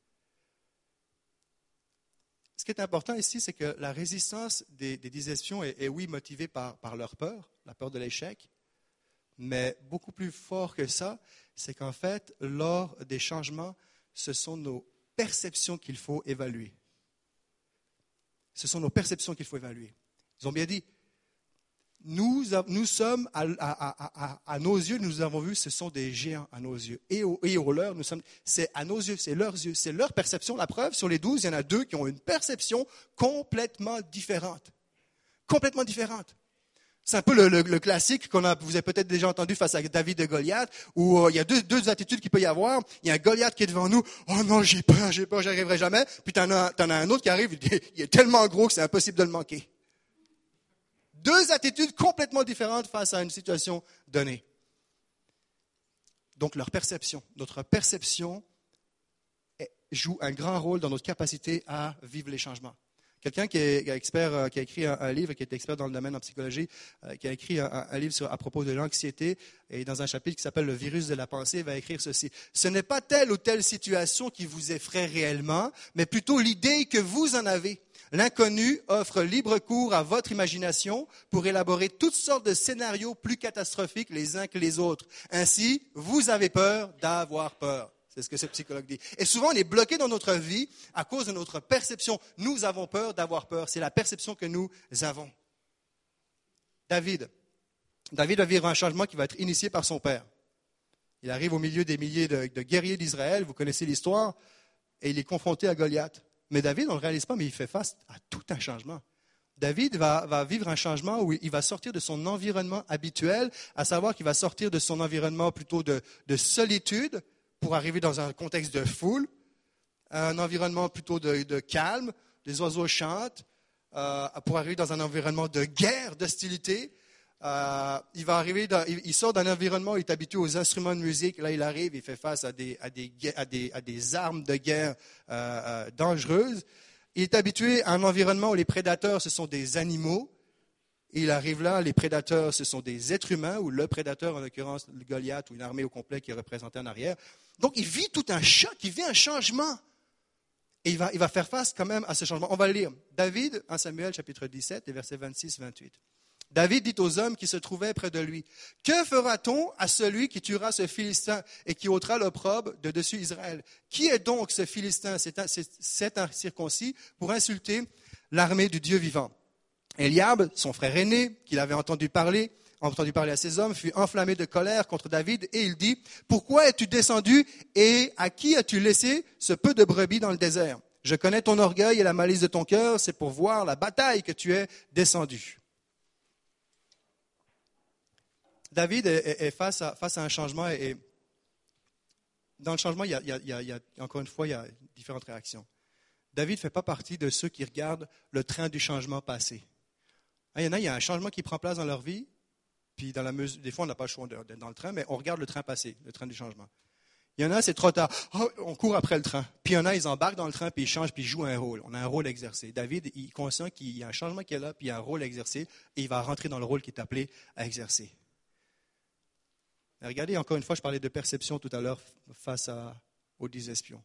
Ce qui est important ici, c'est que la résistance des, des déceptions est, est, oui, motivée par, par leur peur, la peur de l'échec, mais beaucoup plus fort que ça, c'est qu'en fait, lors des changements, ce sont nos perceptions qu'il faut évaluer. Ce sont nos perceptions qu'il faut évaluer. Ils ont bien dit, nous, nous sommes, à, à, à, à nos yeux, nous avons vu, ce sont des géants à nos yeux. Et au, et au leur, nous sommes, c'est à nos yeux, c'est leurs yeux, c'est leur perception. La preuve, sur les douze, il y en a deux qui ont une perception complètement différente. Complètement différente. C'est un peu le, le, le classique qu'on a, vous avez peut-être déjà entendu face à David et Goliath, où euh, il y a deux, deux attitudes qu'il peut y avoir. Il y a un Goliath qui est devant nous. Oh non, j'ai peur, j'ai peur, j'y arriverai jamais. Puis t'en as, t'en as un autre qui arrive, il, dit, il est tellement gros que c'est impossible de le manquer. Deux attitudes complètement différentes face à une situation donnée. Donc leur perception, notre perception est, joue un grand rôle dans notre capacité à vivre les changements. Quelqu'un qui est expert, qui a écrit un, un livre, qui est expert dans le domaine en psychologie, euh, qui a écrit un, un livre sur, à propos de l'anxiété, et dans un chapitre qui s'appelle « Le virus de la pensée », il va écrire ceci. « Ce n'est pas telle ou telle situation qui vous effraie réellement, mais plutôt l'idée que vous en avez. L'inconnu offre libre cours à votre imagination pour élaborer toutes sortes de scénarios plus catastrophiques les uns que les autres. Ainsi, vous avez peur d'avoir peur. » C'est ce que ce psychologue dit. Et souvent, on est bloqué dans notre vie à cause de notre perception. Nous avons peur d'avoir peur. C'est la perception que nous avons. David. David va vivre un changement qui va être initié par son père. Il arrive au milieu des milliers de, de guerriers d'Israël. Vous connaissez l'histoire. Et il est confronté à Goliath. Mais David, on ne le réalise pas, mais il fait face à tout un changement. David va, va vivre un changement où il va sortir de son environnement habituel, à savoir qu'il va sortir de son environnement plutôt de, de solitude, pour arriver dans un contexte de foule, un environnement plutôt de, de calme, les oiseaux chantent, euh, pour arriver dans un environnement de guerre, d'hostilité. Euh, il va arriver, dans, il, il sort d'un environnement où il est habitué aux instruments de musique. Là, il arrive, il fait face à des, à des, à des, à des armes de guerre euh, euh, dangereuses. Il est habitué à un environnement où les prédateurs, ce sont des animaux. Et il arrive là, les prédateurs, ce sont des êtres humains, ou le prédateur, en l'occurrence le Goliath, ou une armée au complet qui est représentée en arrière. Donc, il vit tout un choc, il vit un changement. Et il va, il va faire face quand même à ce changement. On va le lire. David, en Samuel, chapitre dix-sept, les versets vingt-six vingt-huit. David dit aux hommes qui se trouvaient près de lui, « Que fera-t-on à celui qui tuera ce Philistin et qui ôtera l'opprobre de dessus Israël? Qui est donc ce Philistin, cet incirconcis, pour insulter l'armée du Dieu vivant? » Eliab, son frère aîné, qu'il avait entendu parler, a entendu parler à ces hommes, fut enflammé de colère contre David et il dit, « Pourquoi es-tu descendu et à qui as-tu laissé ce peu de brebis dans le désert? Je connais ton orgueil et la malice de ton cœur, c'est pour voir la bataille que tu es descendu. » David est, est face, à, face à un changement et dans le changement, il y a, il y a, il y a, encore une fois, il y a différentes réactions. David ne fait pas partie de ceux qui regardent le train du changement passer. Il y en a, il y a un changement qui prend place dans leur vie, puis dans la mesure, des fois, on n'a pas le choix d'être dans le train, mais on regarde le train passer, le train du changement. Il y en a, c'est trop tard. Oh, on court après le train. Puis il y en a, ils embarquent dans le train, puis ils changent, puis ils jouent un rôle. On a un rôle exercé. David, il est conscient qu'il y a un changement qui est là, puis il y a un rôle exercé, et il va rentrer dans le rôle qui est appelé à exercer. Mais regardez, encore une fois, je parlais de perception tout à l'heure face à, aux dix espions.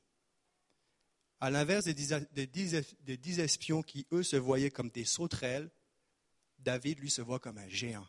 À l'inverse des dix, des, dix, des dix espions qui, eux, se voyaient comme des sauterelles, David, lui, se voit comme un géant.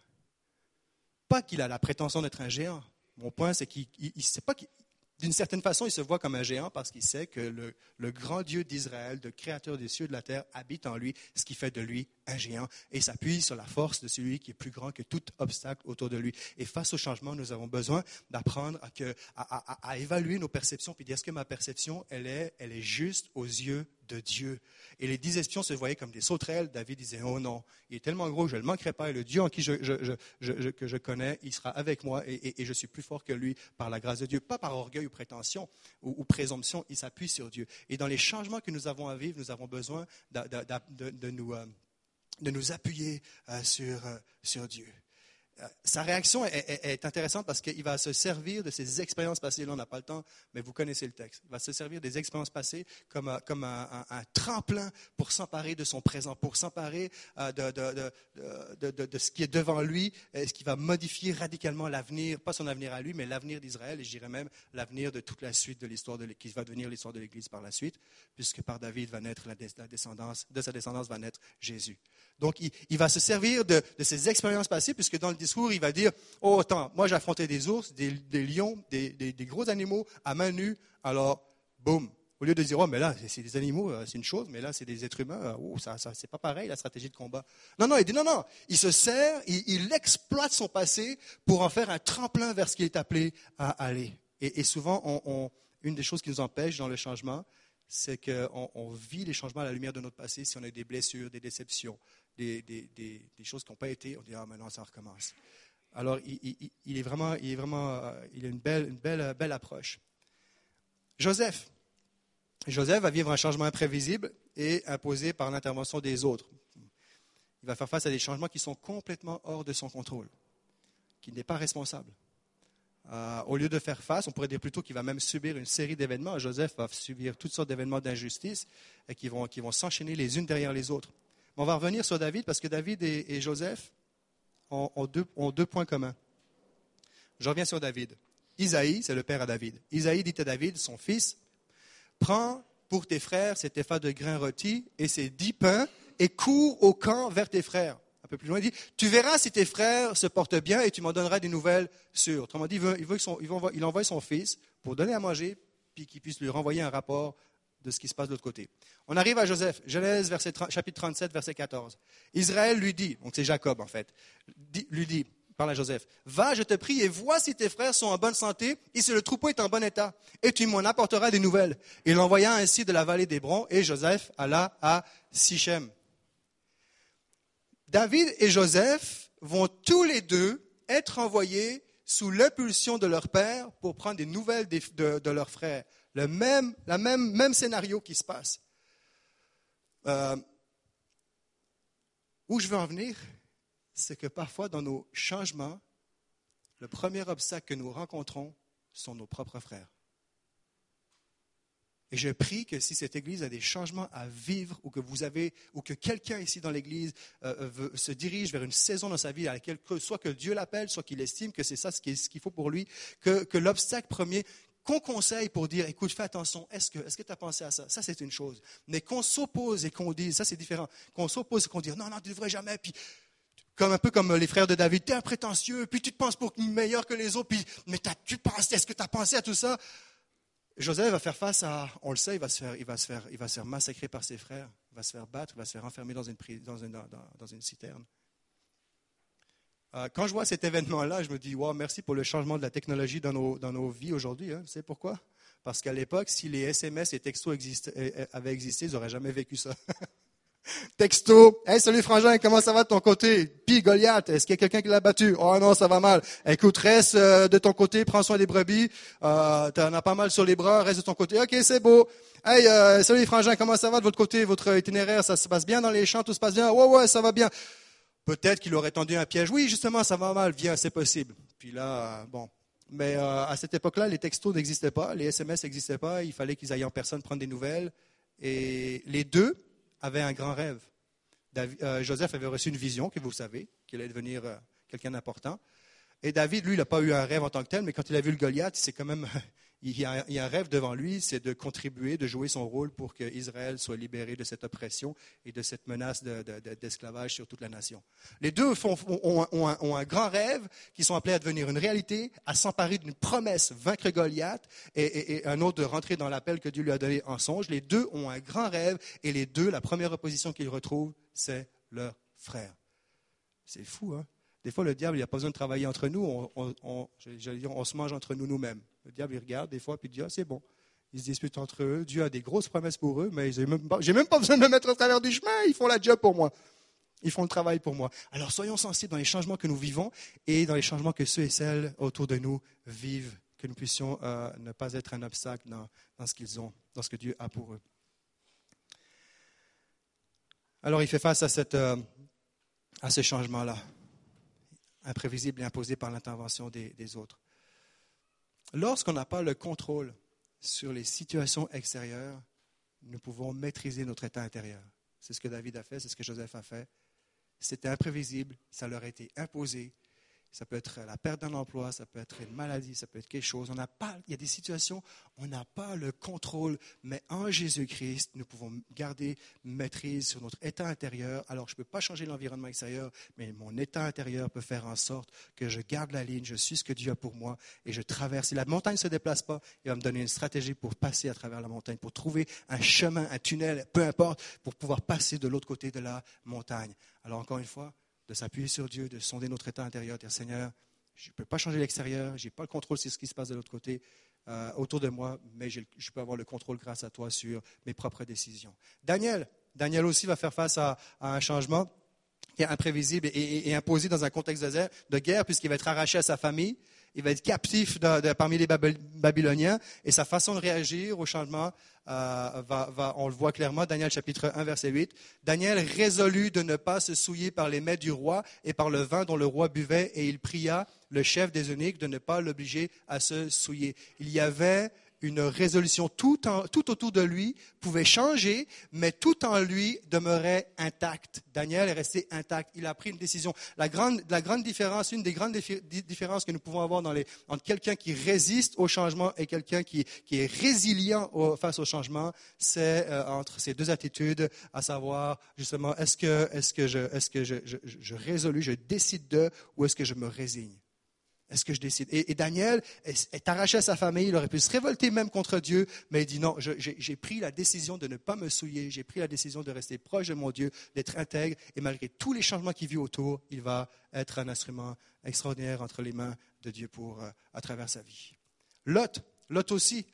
Pas qu'il a la prétention d'être un géant. Mon point, c'est qu'il ne sait pas qu'il... D'une certaine façon, il se voit comme un géant parce qu'il sait que le, le grand Dieu d'Israël, le créateur des cieux et de la terre, habite en lui, ce qui fait de lui un géant et s'appuie sur la force de celui qui est plus grand que tout obstacle autour de lui. Et face au changement, nous avons besoin d'apprendre à, que, à, à, à évaluer nos perceptions puis dire, est-ce que ma perception, elle est, elle est juste aux yeux de Dieu? Et les dix espions se voyaient comme des sauterelles. David disait, oh non, il est tellement gros, je ne le manquerai pas. Et le Dieu en qui je, je, je, je, que je connais, il sera avec moi et, et, et je suis plus fort que lui par la grâce de Dieu. Pas par orgueil ou prétention ou, ou présomption, il s'appuie sur Dieu. Et dans les changements que nous avons à vivre, nous avons besoin de, de, de, de, nous, de nous appuyer sur, sur Dieu. Sa réaction est, est, est intéressante parce qu'il va se servir de ses expériences passées. Là, on n'a pas le temps, mais vous connaissez le texte. Il va se servir des expériences passées comme, comme un, un, un tremplin pour s'emparer de son présent, pour s'emparer de, de, de, de, de, de ce qui est devant lui, ce qui va modifier radicalement l'avenir, pas son avenir à lui, mais l'avenir d'Israël, et je dirais même l'avenir de toute la suite de l'histoire, de, qui va devenir l'histoire de l'Église par la suite, puisque par David va naître la, la descendance, de sa descendance va naître Jésus. Donc, il, il va se servir de, de ses expériences passées, puisque dans le discours, il va dire, oh, attends, moi j'ai affronté des ours, des, des lions, des, des, des gros animaux à main nue, alors, boum. Au lieu de dire, oh, mais là, c'est des animaux, c'est une chose, mais là, c'est des êtres humains, oh, ça, ça, c'est pas pareil, la stratégie de combat. Non, non, il dit, non, non, il se sert, il, il exploite son passé pour en faire un tremplin vers ce qu'il est appelé à aller. Et, et souvent, on, on, une des choses qui nous empêche dans le changement, c'est qu'on on vit les changements à la lumière de notre passé si on a des blessures, des déceptions, des, des, des, des choses qui n'ont pas été, on dit, ah, maintenant, ça recommence. Alors, il, il, il est vraiment, il est vraiment, il a une belle, une belle, belle approche. Joseph. Joseph va vivre un changement imprévisible et imposé par l'intervention des autres. Il va faire face à des changements qui sont complètement hors de son contrôle, qu'il n'est pas responsable. Euh, au lieu de faire face, on pourrait dire plutôt qu'il va même subir une série d'événements. Joseph va subir toutes sortes d'événements d'injustice et qui vont, qui vont s'enchaîner les unes derrière les autres. Mais on va revenir sur David parce que David et, et Joseph ont, ont, deux, ont deux points communs. Je reviens sur David. Isaïe, c'est le père à David. Isaïe dit à David, son fils, prends pour tes frères cet épha de grains rôtis et ces dix pains et cours au camp vers tes frères. Un peu plus loin, il dit, tu verras si tes frères se portent bien et tu m'en donneras des nouvelles sûres. Autrement dit, il, veut, il, veut que son, il, veut, il envoie son fils pour donner à manger puis qu'il puisse lui renvoyer un rapport de ce qui se passe de l'autre côté. On arrive à Joseph, Genèse verset trente, chapitre trente-sept, verset quatorze. Israël lui dit, donc c'est Jacob en fait, dit, lui dit, parle à Joseph, va, je te prie, et vois si tes frères sont en bonne santé et si le troupeau est en bon état, et tu m'en apporteras des nouvelles. Il l'envoya ainsi de la vallée d'Hébron, et Joseph alla à Sichem. David et Joseph vont tous les deux être envoyés sous l'impulsion de leur père pour prendre des nouvelles de, de, de leurs frères. Le même, la même, même scénario qui se passe. Euh, où je veux en venir, c'est que parfois dans nos changements, le premier obstacle que nous rencontrons sont nos propres frères. Et je prie que si cette Église a des changements à vivre ou que vous avez, ou que quelqu'un ici dans l'Église euh, veut, se dirige vers une saison dans sa vie à laquelle soit que Dieu l'appelle, soit qu'il estime que c'est ça ce qu'il faut pour lui, que, que l'obstacle premier qu'on conseille pour dire, écoute, fais attention, est-ce que est-ce que tu as pensé à ça? Ça, c'est une chose. Mais qu'on s'oppose et qu'on dise, ça c'est différent, qu'on s'oppose et qu'on dise, non, non, tu ne devrais jamais, puis comme un peu comme les frères de David, tu es un prétentieux, puis tu te penses pour meilleur que les autres, puis mais tu penses, est-ce que tu as pensé à tout ça? Joseph va faire face à, on le sait, il va se faire, il va se faire, il va se faire massacrer par ses frères, il va se faire battre, il va se faire enfermer dans une, dans une, dans, dans une citerne. Euh, quand je vois cet événement-là, je me dis, wow, merci pour le changement de la technologie dans nos, dans nos vies aujourd'hui. Hein. Vous savez pourquoi? Parce qu'à l'époque, si les S M S et textos existaient, avaient existé, ils n'auraient jamais vécu ça. Texto, hey, salut Frangin, comment ça va de ton côté? Puis Goliath, est-ce qu'il y a quelqu'un qui l'a battu? Oh non, ça va mal. Écoute, reste euh, de ton côté, prends soin des brebis. Euh, t'en as pas mal sur les bras, reste de ton côté. Ok, c'est beau. Hey, euh, salut Frangin, comment ça va de votre côté? Votre itinéraire, ça se passe bien dans les champs, tout se passe bien? Ouais, ouais, ça va bien. Peut-être qu'il aurait tendu un piège. Oui, justement, ça va mal. Viens, c'est possible. Puis là, euh, bon. Mais euh, à cette époque-là, les textos n'existaient pas, les S M S n'existaient pas. Il fallait qu'ils aillent en personne prendre des nouvelles. Et les deux avaient un grand rêve. David, euh, Joseph avait reçu une vision, que vous savez, qu'il allait devenir euh, quelqu'un d'important. Et David, lui, il n'a pas eu un rêve en tant que tel, mais quand il a vu le Goliath, c'est quand même, il y, a, il y a un rêve devant lui, c'est de contribuer, de jouer son rôle pour qu'Israël soit libéré de cette oppression et de cette menace de, de, de, d'esclavage sur toute la nation. Les deux font, ont, ont, un, ont un grand rêve qui sont appelés à devenir une réalité, à s'emparer d'une promesse, vaincre Goliath, et, et, et un autre de rentrer dans l'appel que Dieu lui a donné en songe. Les deux ont un grand rêve, et les deux, la première opposition qu'ils retrouvent, c'est leur frère. C'est fou, hein? Des fois, le diable, il n'a pas besoin de travailler entre nous. On, on, on, j'allais dire, on se mange entre nous nous-mêmes. Le diable, il regarde des fois, puis il dit, ah, c'est bon. Ils se disputent entre eux. Dieu a des grosses promesses pour eux, mais je n'ai même, même pas besoin de me mettre au travers du chemin. Ils font la job pour moi. Ils font le travail pour moi. Alors, soyons sensibles dans les changements que nous vivons et dans les changements que ceux et celles autour de nous vivent, que nous puissions euh, ne pas être un obstacle dans, dans ce qu'ils ont, dans ce que Dieu a pour eux. Alors, il fait face à, cette, euh, à ce changement-là, imprévisible et imposé par l'intervention des, des autres. Lorsqu'on n'a pas le contrôle sur les situations extérieures, nous pouvons maîtriser notre état intérieur. C'est ce que David a fait, c'est ce que Joseph a fait. C'était imprévisible, ça leur a été imposé. Ça peut être la perte d'un emploi, ça peut être une maladie, ça peut être quelque chose. On n'a pas, il y a des situations où on n'a pas le contrôle, mais en Jésus-Christ, nous pouvons garder maîtrise sur notre état intérieur. Alors, je ne peux pas changer l'environnement extérieur, mais mon état intérieur peut faire en sorte que je garde la ligne, je suis ce que Dieu a pour moi et je traverse. Si la montagne ne se déplace pas, il va me donner une stratégie pour passer à travers la montagne, pour trouver un chemin, un tunnel, peu importe, pour pouvoir passer de l'autre côté de la montagne. Alors, encore une fois, de s'appuyer sur Dieu, de sonder notre état intérieur, de dire Seigneur, je ne peux pas changer l'extérieur, je n'ai pas le contrôle sur ce qui se passe de l'autre côté, euh, autour de moi, mais je peux avoir le contrôle grâce à toi sur mes propres décisions. Daniel, Daniel aussi va faire face à, à un changement qui est imprévisible et, et, et imposé dans un contexte de, de guerre, puisqu'il va être arraché à sa famille, il va être captif de, de, parmi les Babyloniens, et sa façon de réagir au changement, euh, va, va, on le voit clairement, Daniel chapitre un, verset huit. Daniel résolut de ne pas se souiller par les mets du roi et par le vin dont le roi buvait, et il pria le chef des eunuques de ne pas l'obliger à se souiller. Il y avait une résolution, tout, en, tout autour de lui pouvait changer, mais tout en lui demeurait intact. Daniel est resté intact. Il a pris une décision. La grande, la grande différence, une des grandes diffé- différences que nous pouvons avoir dans les, entre quelqu'un qui résiste au changement et quelqu'un qui, qui est résilient au, face au changement, c'est euh, entre ces deux attitudes, à savoir justement, est-ce que, est-ce que, je, est-ce que je, je, je résolus, je décide de, ou est-ce que je me résigne? Est-ce que je décide? Et, et Daniel est, est arraché à sa famille, il aurait pu se révolter même contre Dieu, mais il dit non, je, j'ai, j'ai pris la décision de ne pas me souiller, j'ai pris la décision de rester proche de mon Dieu, d'être intègre, et malgré tous les changements qu'il vit autour, il va être un instrument extraordinaire entre les mains de Dieu pour, euh, à travers sa vie. Lot, Lot aussi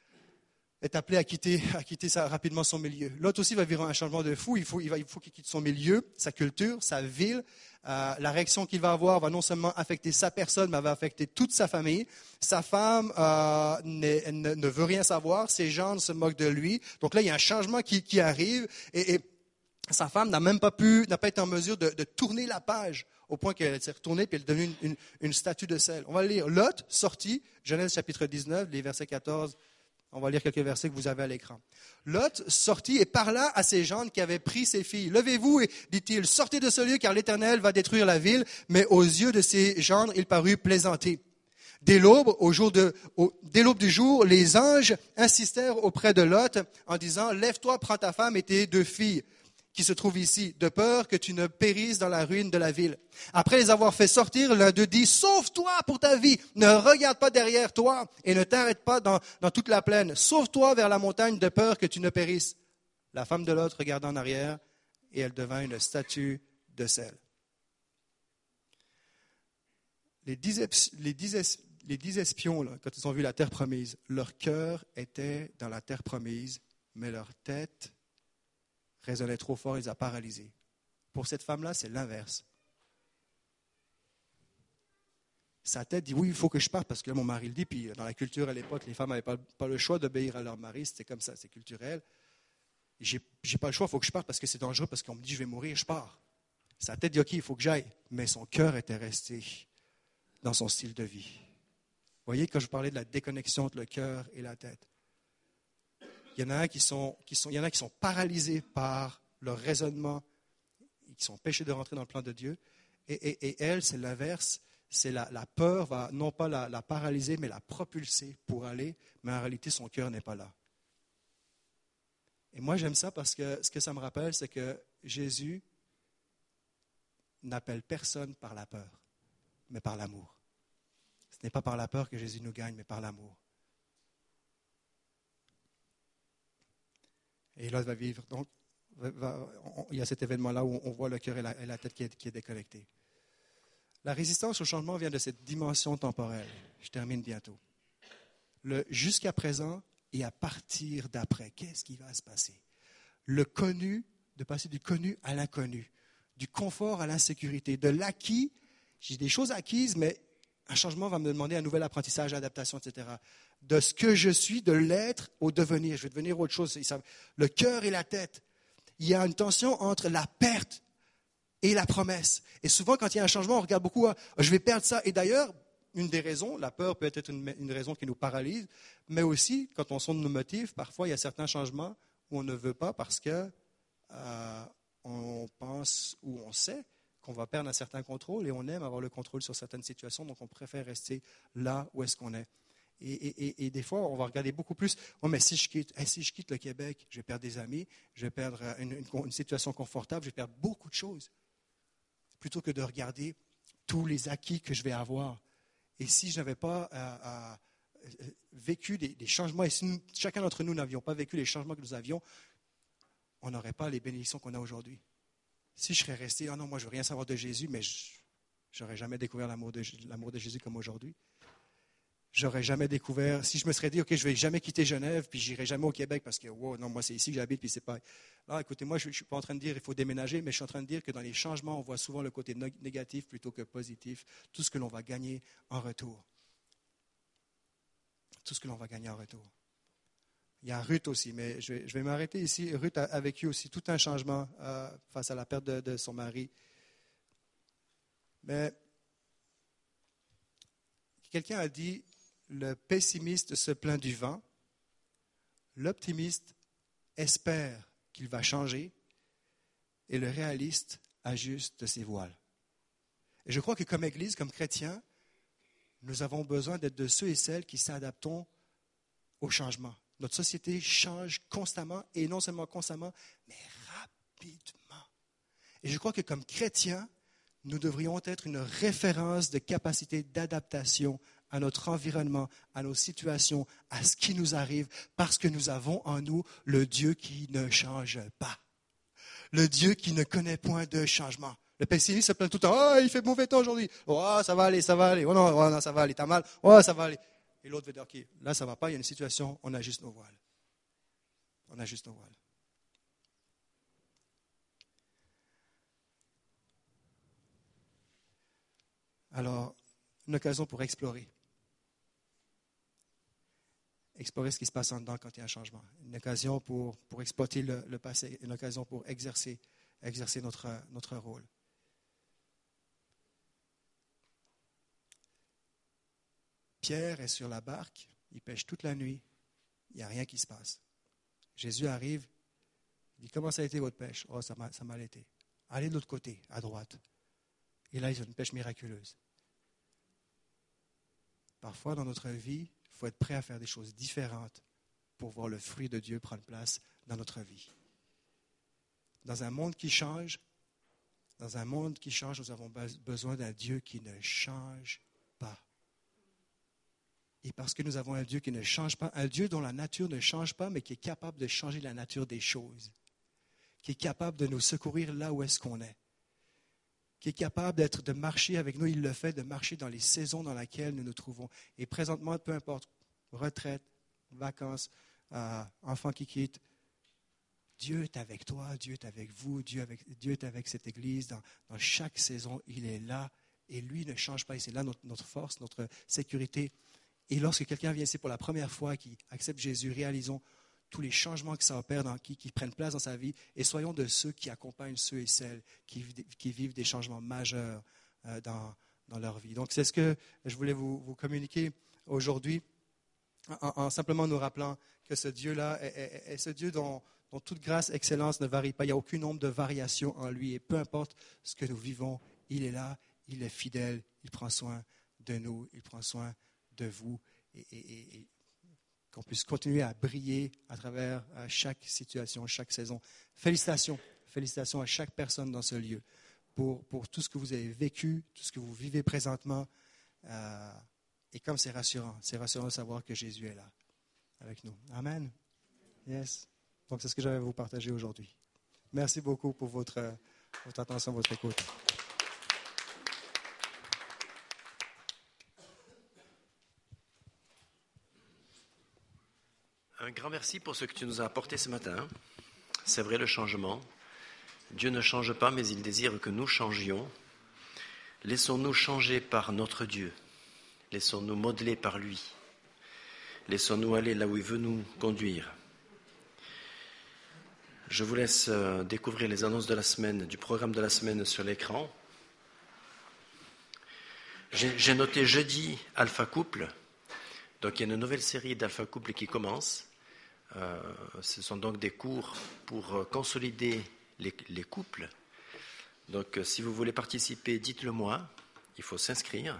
est appelé à quitter, à quitter ça, rapidement son milieu. Lot aussi va vivre un changement de fou. Il faut, il va, il faut qu'il quitte son milieu, sa culture, sa ville. Euh, la réaction qu'il va avoir va non seulement affecter sa personne, mais va affecter toute sa famille. Sa femme euh, ne, ne, ne veut rien savoir. Ses gens se moquent de lui. Donc là, il y a un changement qui, qui arrive. Et, et sa femme n'a même pas pu, n'a pas été en mesure de, de tourner la page au point qu'elle s'est retournée et elle est devenue une, une, une statue de sel. On va lire Lot, sorti, Genèse chapitre dix-neuf, les versets quatorze. On va lire quelques versets que vous avez à l'écran. Lot sortit et parla à ses gendres qui avaient pris ses filles. « Levez-vous, et, dit-il, sortez de ce lieu, car l'Éternel va détruire la ville. » Mais aux yeux de ses gendres, il parut plaisanter. Dès l'aube, au jour de, au, dès l'aube du jour, les anges insistèrent auprès de Lot en disant « Lève-toi, prends ta femme et tes deux filles qui se trouvent ici, de peur que tu ne périsses dans la ruine de la ville. » Après les avoir fait sortir, l'un d'eux dit « Sauve-toi pour ta vie, ne regarde pas derrière toi et ne t'arrête pas dans, dans toute la plaine. Sauve-toi vers la montagne de peur que tu ne périsses. » La femme de l'autre regarda en arrière et elle devint une statue de sel. les dix, les dix, les dix espions, là, quand ils ont vu la terre promise, leur cœur était dans la terre promise, mais leur tête résonnait trop fort, ils les a paralysés. Pour cette femme-là, c'est l'inverse. Sa tête dit, oui, il faut que je parte parce que là, mon mari le dit. Puis dans la culture à l'époque, les femmes n'avaient pas, pas le choix d'obéir à leur mari. C'était comme ça, c'est culturel. J'ai, j'ai pas le choix, il faut que je parte parce que c'est dangereux, parce qu'on me dit, je vais mourir, je pars. Sa tête dit, OK, il faut que j'aille. Mais son cœur était resté dans son style de vie. Vous voyez, quand je parlais de la déconnexion entre le cœur et la tête, il y en a un qui sont, qui sont, il y en a qui sont paralysés par leur raisonnement, qui sont empêchés de rentrer dans le plan de Dieu. Et, et, et elle, c'est l'inverse. C'est la, la peur va non pas la, la paralyser, mais la propulser pour aller, mais en réalité, son cœur n'est pas là. Et moi, j'aime ça parce que ce que ça me rappelle, c'est que Jésus n'appelle personne par la peur, mais par l'amour. Ce n'est pas par la peur que Jésus nous gagne, mais par l'amour. Et là, il va vivre. Donc, va, va, on, il y a cet événement-là où on voit le cœur et la, et la tête qui est, qui est déconnecté. La résistance au changement vient de cette dimension temporelle. Je termine bientôt. Le jusqu'à présent et à partir d'après, qu'est-ce qui va se passer? Le connu, de passer du connu à l'inconnu, du confort à l'insécurité, de l'acquis. J'ai des choses acquises, mais un changement va me demander un nouvel apprentissage, adaptation, et cetera. De ce que je suis, de l'être au devenir. Je vais devenir autre chose. Le cœur et la tête. Il y a une tension entre la perte et la promesse. Et souvent, quand il y a un changement, on regarde beaucoup, ah, je vais perdre ça. Et d'ailleurs, une des raisons, la peur peut être une, une raison qui nous paralyse, mais aussi, quand on sonde nos motifs, parfois, il y a certains changements où on ne veut pas parce que euh, on pense ou on sait qu'on va perdre un certain contrôle et on aime avoir le contrôle sur certaines situations, donc on préfère rester là où est-ce qu'on est. Et, et, et, et des fois, on va regarder beaucoup plus, oh, mais si je, quitte, eh, si je quitte le Québec, je vais perdre des amis, je vais perdre une, une, une situation confortable, je vais perdre beaucoup de choses, plutôt que de regarder tous les acquis que je vais avoir. Et si je n'avais pas euh, euh, vécu des, des changements, et si nous, chacun d'entre nous n'avions pas vécu les changements que nous avions, on n'aurait pas les bénédictions qu'on a aujourd'hui. Si je serais resté, oh non, moi je ne veux rien savoir de Jésus, mais je n'aurais jamais découvert l'amour de, l'amour de Jésus comme aujourd'hui. J'aurais jamais découvert, si je me serais dit, OK, je ne vais jamais quitter Genève, puis je n'irai jamais au Québec parce que, wow, non, moi c'est ici que j'habite, puis c'est pas. Là, écoutez, moi je ne suis pas en train de dire qu'il faut déménager, mais je suis en train de dire que dans les changements, on voit souvent le côté négatif plutôt que positif, tout ce que l'on va gagner en retour. Tout ce que l'on va gagner en retour. Il y a Ruth aussi, mais je vais, je vais m'arrêter ici. Ruth a, a vécu aussi tout un changement euh, face à la perte de, de son mari. Mais quelqu'un a dit, le pessimiste se plaint du vent, l'optimiste espère qu'il va changer et le réaliste ajuste ses voiles. Et je crois que comme Église, comme chrétiens, nous avons besoin d'être de ceux et celles qui s'adaptent au changement. Notre société change constamment, et non seulement constamment, mais rapidement. Et je crois que comme chrétiens, nous devrions être une référence de capacité d'adaptation à notre environnement, à nos situations, à ce qui nous arrive, parce que nous avons en nous le Dieu qui ne change pas. Le Dieu qui ne connaît point de changement. Le pessimiste se plaint tout le temps. « Oh, il fait mauvais temps aujourd'hui. Oh, ça va aller, ça va aller. Oh non, oh non, ça va aller. T'as mal. Oh, ça va aller. » Et l'autre veut dire, OK, là, ça ne va pas. Il y a une situation, on ajuste nos voiles. On ajuste nos voiles. Alors, une occasion pour explorer. Explorer ce qui se passe en dedans quand il y a un changement. Une occasion pour, pour exploiter le, le passé. Une occasion pour exercer, exercer notre, notre rôle. Pierre est sur la barque, il pêche toute la nuit, il n'y a rien qui se passe. Jésus arrive, il dit, comment ça a été votre pêche? Oh, ça m'a, ça m'a été. Allez de l'autre côté, à droite. Et là, ils ont une pêche miraculeuse. Parfois, dans notre vie, il faut être prêt à faire des choses différentes pour voir le fruit de Dieu prendre place dans notre vie. Dans un monde qui change, dans un monde qui change, nous avons besoin d'un Dieu qui ne change pas. Et parce que nous avons un Dieu qui ne change pas, un Dieu dont la nature ne change pas, mais qui est capable de changer la nature des choses, qui est capable de nous secourir là où est-ce qu'on est, qui est capable d'être, de marcher avec nous. Il le fait, de marcher dans les saisons dans lesquelles nous nous trouvons. Et présentement, peu importe, retraite, vacances, euh, enfants qui quittent, Dieu est avec toi, Dieu est avec vous, Dieu, avec, Dieu est avec cette Église. Dans, dans chaque saison, il est là et lui ne change pas. Et c'est là notre, notre force, notre sécurité. Et lorsque quelqu'un vient ici pour la première fois, qui accepte Jésus, réalisons tous les changements que ça opère, dans, qui, qui prennent place dans sa vie, et soyons de ceux qui accompagnent ceux et celles qui, qui vivent des changements majeurs euh, dans, dans leur vie. Donc c'est ce que je voulais vous, vous communiquer aujourd'hui, en, en simplement nous rappelant que ce Dieu-là est, est, est ce Dieu dont, dont toute grâce, excellence ne varie pas. Il n'y a aucun nombre de variations en lui, et peu importe ce que nous vivons, il est là, il est fidèle, il prend soin de nous, il prend soin de vous, et, et, et, et qu'on puisse continuer à briller à travers chaque situation, chaque saison. Félicitations, félicitations à chaque personne dans ce lieu pour, pour tout ce que vous avez vécu, tout ce que vous vivez présentement. Euh, et comme c'est rassurant, c'est rassurant de savoir que Jésus est là avec nous. Amen. Yes. Donc c'est ce que j'avais à vous partager aujourd'hui. Merci beaucoup pour votre, votre attention, votre écoute. Un grand merci pour ce que tu nous as apporté ce matin. C'est vrai, le changement. Dieu ne change pas, mais il désire que nous changions. Laissons-nous changer par notre Dieu. Laissons-nous modeler par lui. Laissons-nous aller là où il veut nous conduire. Je vous laisse découvrir les annonces de la semaine, du programme de la semaine sur l'écran. J'ai, j'ai noté jeudi Alpha Couple. Donc il y a une nouvelle série d'Alpha Couple qui commence. Euh, ce sont donc des cours pour consolider les, les couples. Donc, si vous voulez participer, dites-le moi. Il faut s'inscrire.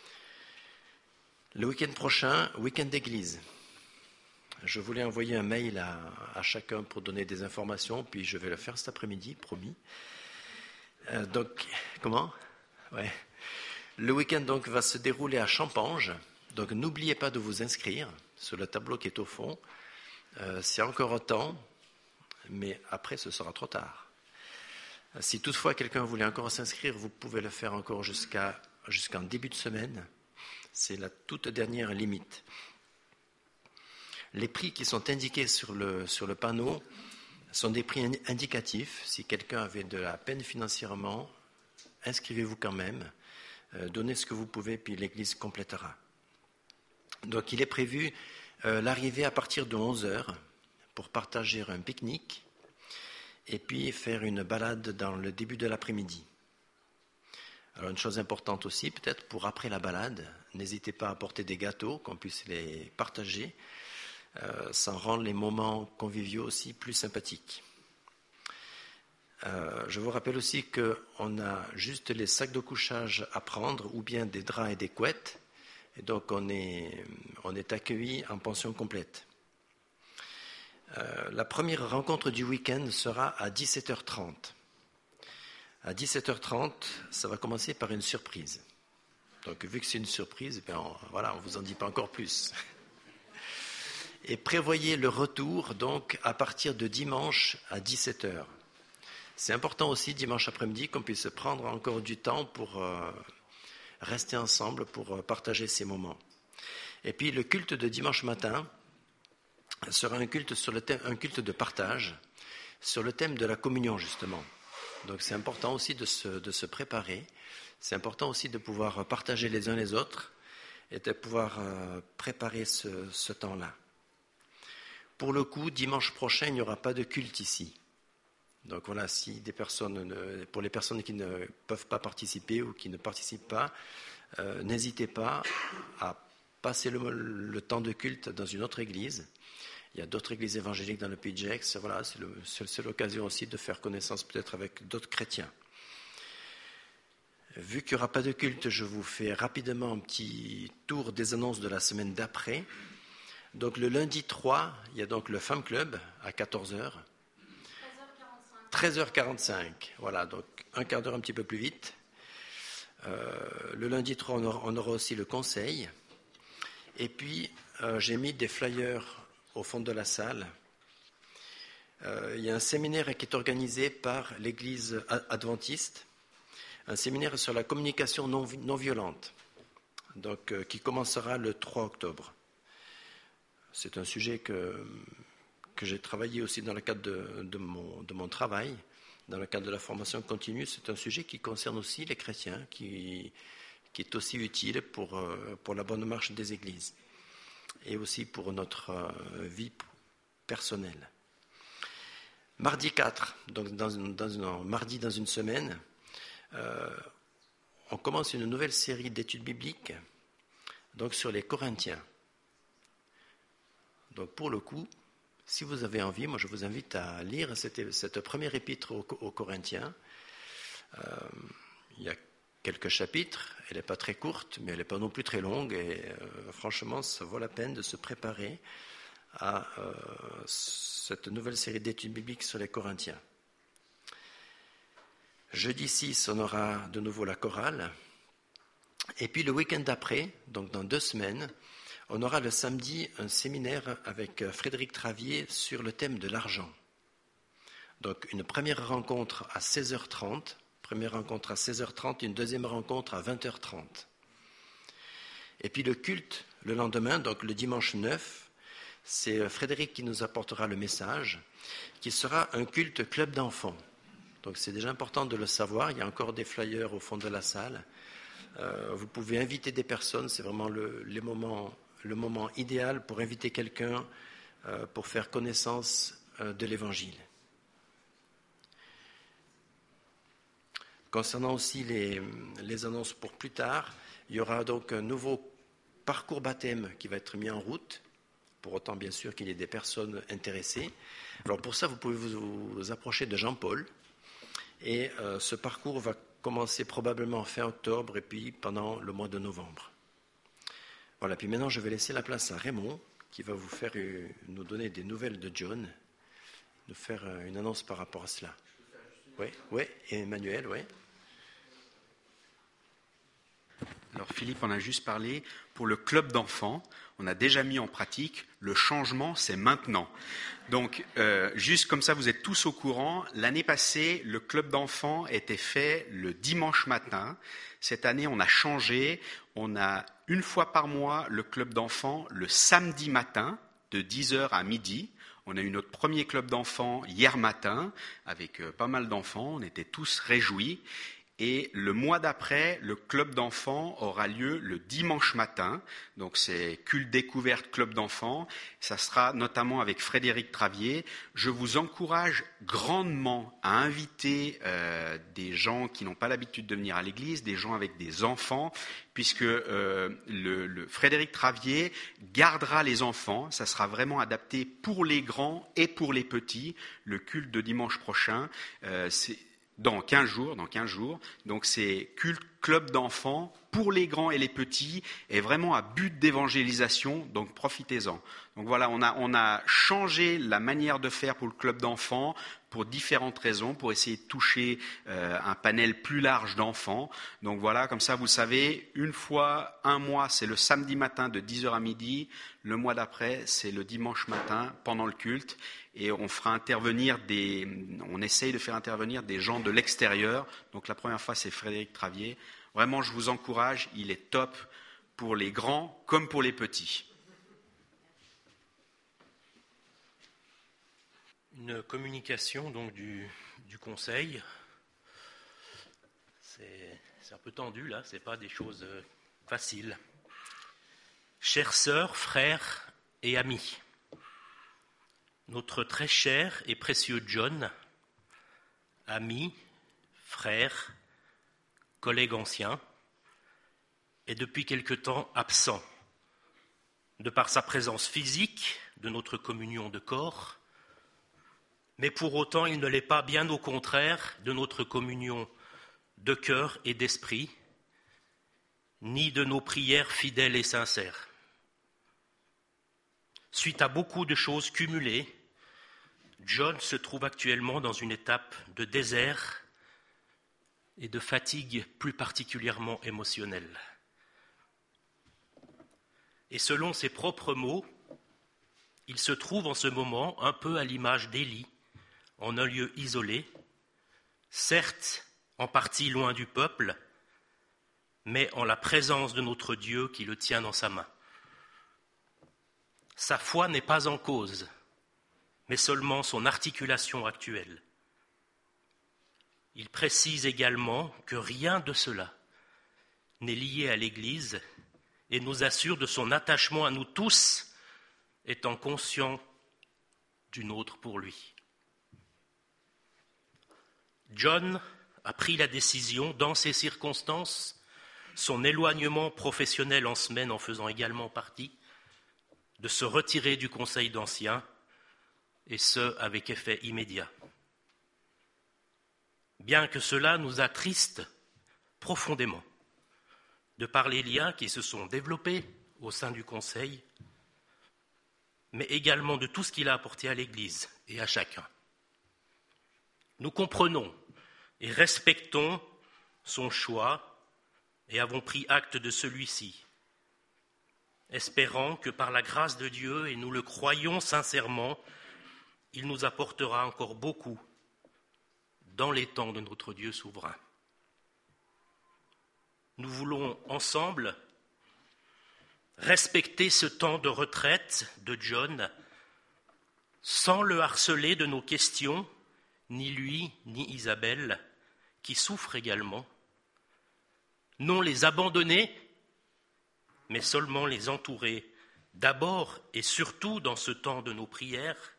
Le week-end prochain, week-end d'église. Je voulais envoyer un mail à, à chacun pour donner des informations, puis je vais le faire cet après-midi, promis. Euh, donc, comment ? Ouais. Le week-end donc va se dérouler à Champange. Donc, n'oubliez pas de vous inscrire sur le tableau qui est au fond. Euh, c'est encore temps, mais après ce sera trop tard. Si toutefois quelqu'un voulait encore s'inscrire, vous pouvez le faire encore jusqu'à, jusqu'en début de semaine. C'est la toute dernière limite. Les prix qui sont indiqués sur le, sur le panneau sont des prix indicatifs. Si quelqu'un avait de la peine financièrement, inscrivez-vous quand même. Euh, donnez ce que vous pouvez, puis l'Église complétera. Donc il est prévu euh, l'arrivée à partir de onze heures pour partager un pique-nique et puis faire une balade dans le début de l'après-midi. Alors une chose importante aussi, peut-être pour après la balade, n'hésitez pas à apporter des gâteaux, qu'on puisse les partager. Euh, ça rend les moments conviviaux aussi plus sympathiques. Euh, je vous rappelle aussi qu'on a juste les sacs de couchage à prendre ou bien des draps et des couettes. Et donc, on est, on est accueillis en pension complète. Euh, la première rencontre du week-end sera à dix-sept heures trente. À dix-sept heures trente, ça va commencer par une surprise. Donc, vu que c'est une surprise, ben on, voilà, on ne vous en dit pas encore plus. Et prévoyez le retour, donc, à partir de dimanche à dix-sept heures. C'est important aussi, dimanche après-midi, qu'on puisse prendre encore du temps pour... Euh, rester ensemble pour partager ces moments. Et puis le culte de dimanche matin sera un culte, sur le thème, un culte de partage sur le thème de la communion justement. Donc c'est important aussi de se, de se préparer, c'est important aussi de pouvoir partager les uns les autres et de pouvoir euh, préparer ce, ce temps-là. Pour le coup, dimanche prochain, il n'y aura pas de culte ici. Donc voilà, si des personnes, ne, pour les personnes qui ne peuvent pas participer ou qui ne participent pas, euh, n'hésitez pas à passer le, le temps de culte dans une autre église. Il y a d'autres églises évangéliques dans le Pays de Gex. Voilà, c'est, le, c'est, c'est l'occasion aussi de faire connaissance peut-être avec d'autres chrétiens. Vu qu'il n'y aura pas de culte, je vous fais rapidement un petit tour des annonces de la semaine d'après. Donc le lundi trois, il y a donc le Femme Club à quatorze heures. treize heures quarante-cinq, voilà, donc un quart d'heure un petit peu plus vite. Euh, le lundi trois, on aura, on aura aussi le conseil. Et puis, euh, j'ai mis des flyers au fond de la salle. Euh, il y a un séminaire qui est organisé par l'Église adventiste. un séminaire sur la communication non, non violente, donc, euh, qui commencera le trois octobre. C'est un sujet que, que j'ai travaillé aussi dans le cadre de, de, mon, de mon travail, dans le cadre de la formation continue. C'est un sujet qui concerne aussi les chrétiens, qui, qui est aussi utile pour, euh, pour la bonne marche des églises et aussi pour notre euh, vie personnelle. Mardi quatre, donc dans une, dans une, mardi dans une semaine, euh, on commence une nouvelle série d'études bibliques donc sur les Corinthiens. Donc pour le coup, si vous avez envie, moi je vous invite à lire cette, cette première épître aux, aux Corinthiens. Euh, il y a quelques chapitres, elle n'est pas très courte, mais elle n'est pas non plus très longue, et euh, franchement, ça vaut la peine de se préparer à euh, cette nouvelle série d'études bibliques sur les Corinthiens. Jeudi six, on aura de nouveau la chorale, et puis le week-end d'après, donc dans deux semaines, on aura le samedi un séminaire avec Frédéric Travier sur le thème de l'argent. Donc une première rencontre à seize heures trente, première rencontre à seize heures trente, une deuxième rencontre à vingt heures trente. Et puis le culte le lendemain, donc le dimanche neuf, c'est Frédéric qui nous apportera le message, qui sera un culte club d'enfants. Donc c'est déjà important de le savoir, il y a encore des flyers au fond de la salle. Euh, vous pouvez inviter des personnes, c'est vraiment le, les moments... le moment idéal pour inviter quelqu'un euh, pour faire connaissance euh, de l'Évangile. Concernant aussi les, les annonces pour plus tard, il y aura donc un nouveau parcours baptême qui va être mis en route, pour autant bien sûr qu'il y ait des personnes intéressées. Alors pour ça, vous pouvez vous, vous approcher de Jean-Paul, et euh, ce parcours va commencer probablement fin octobre et puis pendant le mois de novembre. Voilà, puis maintenant je vais laisser la place à Raymond qui va vous faire euh, nous donner des nouvelles de John, nous faire euh, une annonce par rapport à cela. Oui, oui, et Emmanuel, oui. Alors Philippe en a juste parlé. Pour le club d'enfants, on a déjà mis en pratique le changement, c'est maintenant. Donc, euh, juste comme ça, vous êtes tous au courant. L'année passée, le club d'enfants était fait le dimanche matin. Cette année, on a changé. On a une fois par mois le club d'enfants le samedi matin de dix heures à midi. On a eu notre premier club d'enfants hier matin avec euh, pas mal d'enfants. On était tous réjouis. Et le mois d'après, le club d'enfants aura lieu le dimanche matin. Donc c'est culte découverte club d'enfants. Ça sera notamment avec Frédéric Travier. Je vous encourage grandement à inviter euh, des gens qui n'ont pas l'habitude de venir à l'église, des gens avec des enfants, puisque euh, le, le Frédéric Travier gardera les enfants. Ça sera vraiment adapté pour les grands et pour les petits. Le culte de dimanche prochain, euh, c'est Dans quinze jours, dans quinze jours. Donc c'est culte club d'enfants pour les grands et les petits et vraiment à but d'évangélisation, donc profitez-en. Donc voilà, on a, on a changé la manière de faire pour le club d'enfants pour différentes raisons, pour essayer de toucher euh, un panel plus large d'enfants. Donc voilà, comme ça vous savez, une fois, un mois, c'est le samedi matin de dix heures à midi, le mois d'après, c'est le dimanche matin pendant le culte. Et on fera intervenir des, on essaye de faire intervenir des gens de l'extérieur. Donc la première fois, c'est Frédéric Travier. Vraiment, je vous encourage, il est top pour les grands comme pour les petits. Une communication donc du, du conseil. C'est, c'est un peu tendu là, c'est pas des choses faciles. Chères sœurs, frères et amis. Notre très cher et précieux John, ami, frère, collègue ancien, est depuis quelque temps absent, de par sa présence physique de notre communion de corps, mais pour autant il ne l'est pas, bien au contraire, de notre communion de cœur et d'esprit, ni de nos prières fidèles et sincères. Suite à beaucoup de choses cumulées, John se trouve actuellement dans une étape de désert et de fatigue plus particulièrement émotionnelle. Et selon ses propres mots, il se trouve en ce moment un peu à l'image d'Élie, en un lieu isolé, certes en partie loin du peuple, mais en la présence de notre Dieu qui le tient dans sa main. Sa foi n'est pas en cause, mais seulement son articulation actuelle. Il précise également que rien de cela n'est lié à l'Église et nous assure de son attachement à nous tous, étant conscient d'une autre pour lui. John a pris la décision, dans ces circonstances, son éloignement professionnel en semaine en faisant également partie, de se retirer du conseil d'anciens, et ce, avec effet immédiat. Bien que cela nous attriste profondément, de par les liens qui se sont développés au sein du conseil, mais également de tout ce qu'il a apporté à l'Église et à chacun. Nous comprenons et respectons son choix et avons pris acte de celui-ci, espérant que par la grâce de Dieu, et nous le croyons sincèrement, il nous apportera encore beaucoup dans les temps de notre Dieu souverain. Nous voulons ensemble respecter ce temps de retraite de John sans le harceler de nos questions, ni lui ni Isabelle, qui souffrent également, non les abandonner, mais seulement les entourer, d'abord et surtout dans ce temps de nos prières,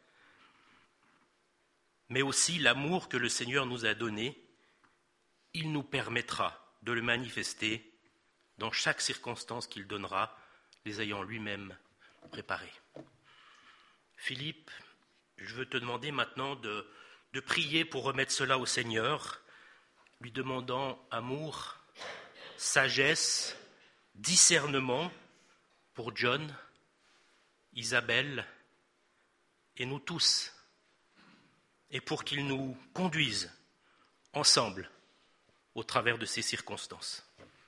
mais aussi l'amour que le Seigneur nous a donné, il nous permettra de le manifester dans chaque circonstance qu'il donnera, les ayant lui-même préparés. Philippe, je veux te demander maintenant de, de prier pour remettre cela au Seigneur, lui demandant amour, sagesse, discernement pour John, Isabelle et nous tous, et pour qu'il nous conduise ensemble au travers de ces circonstances.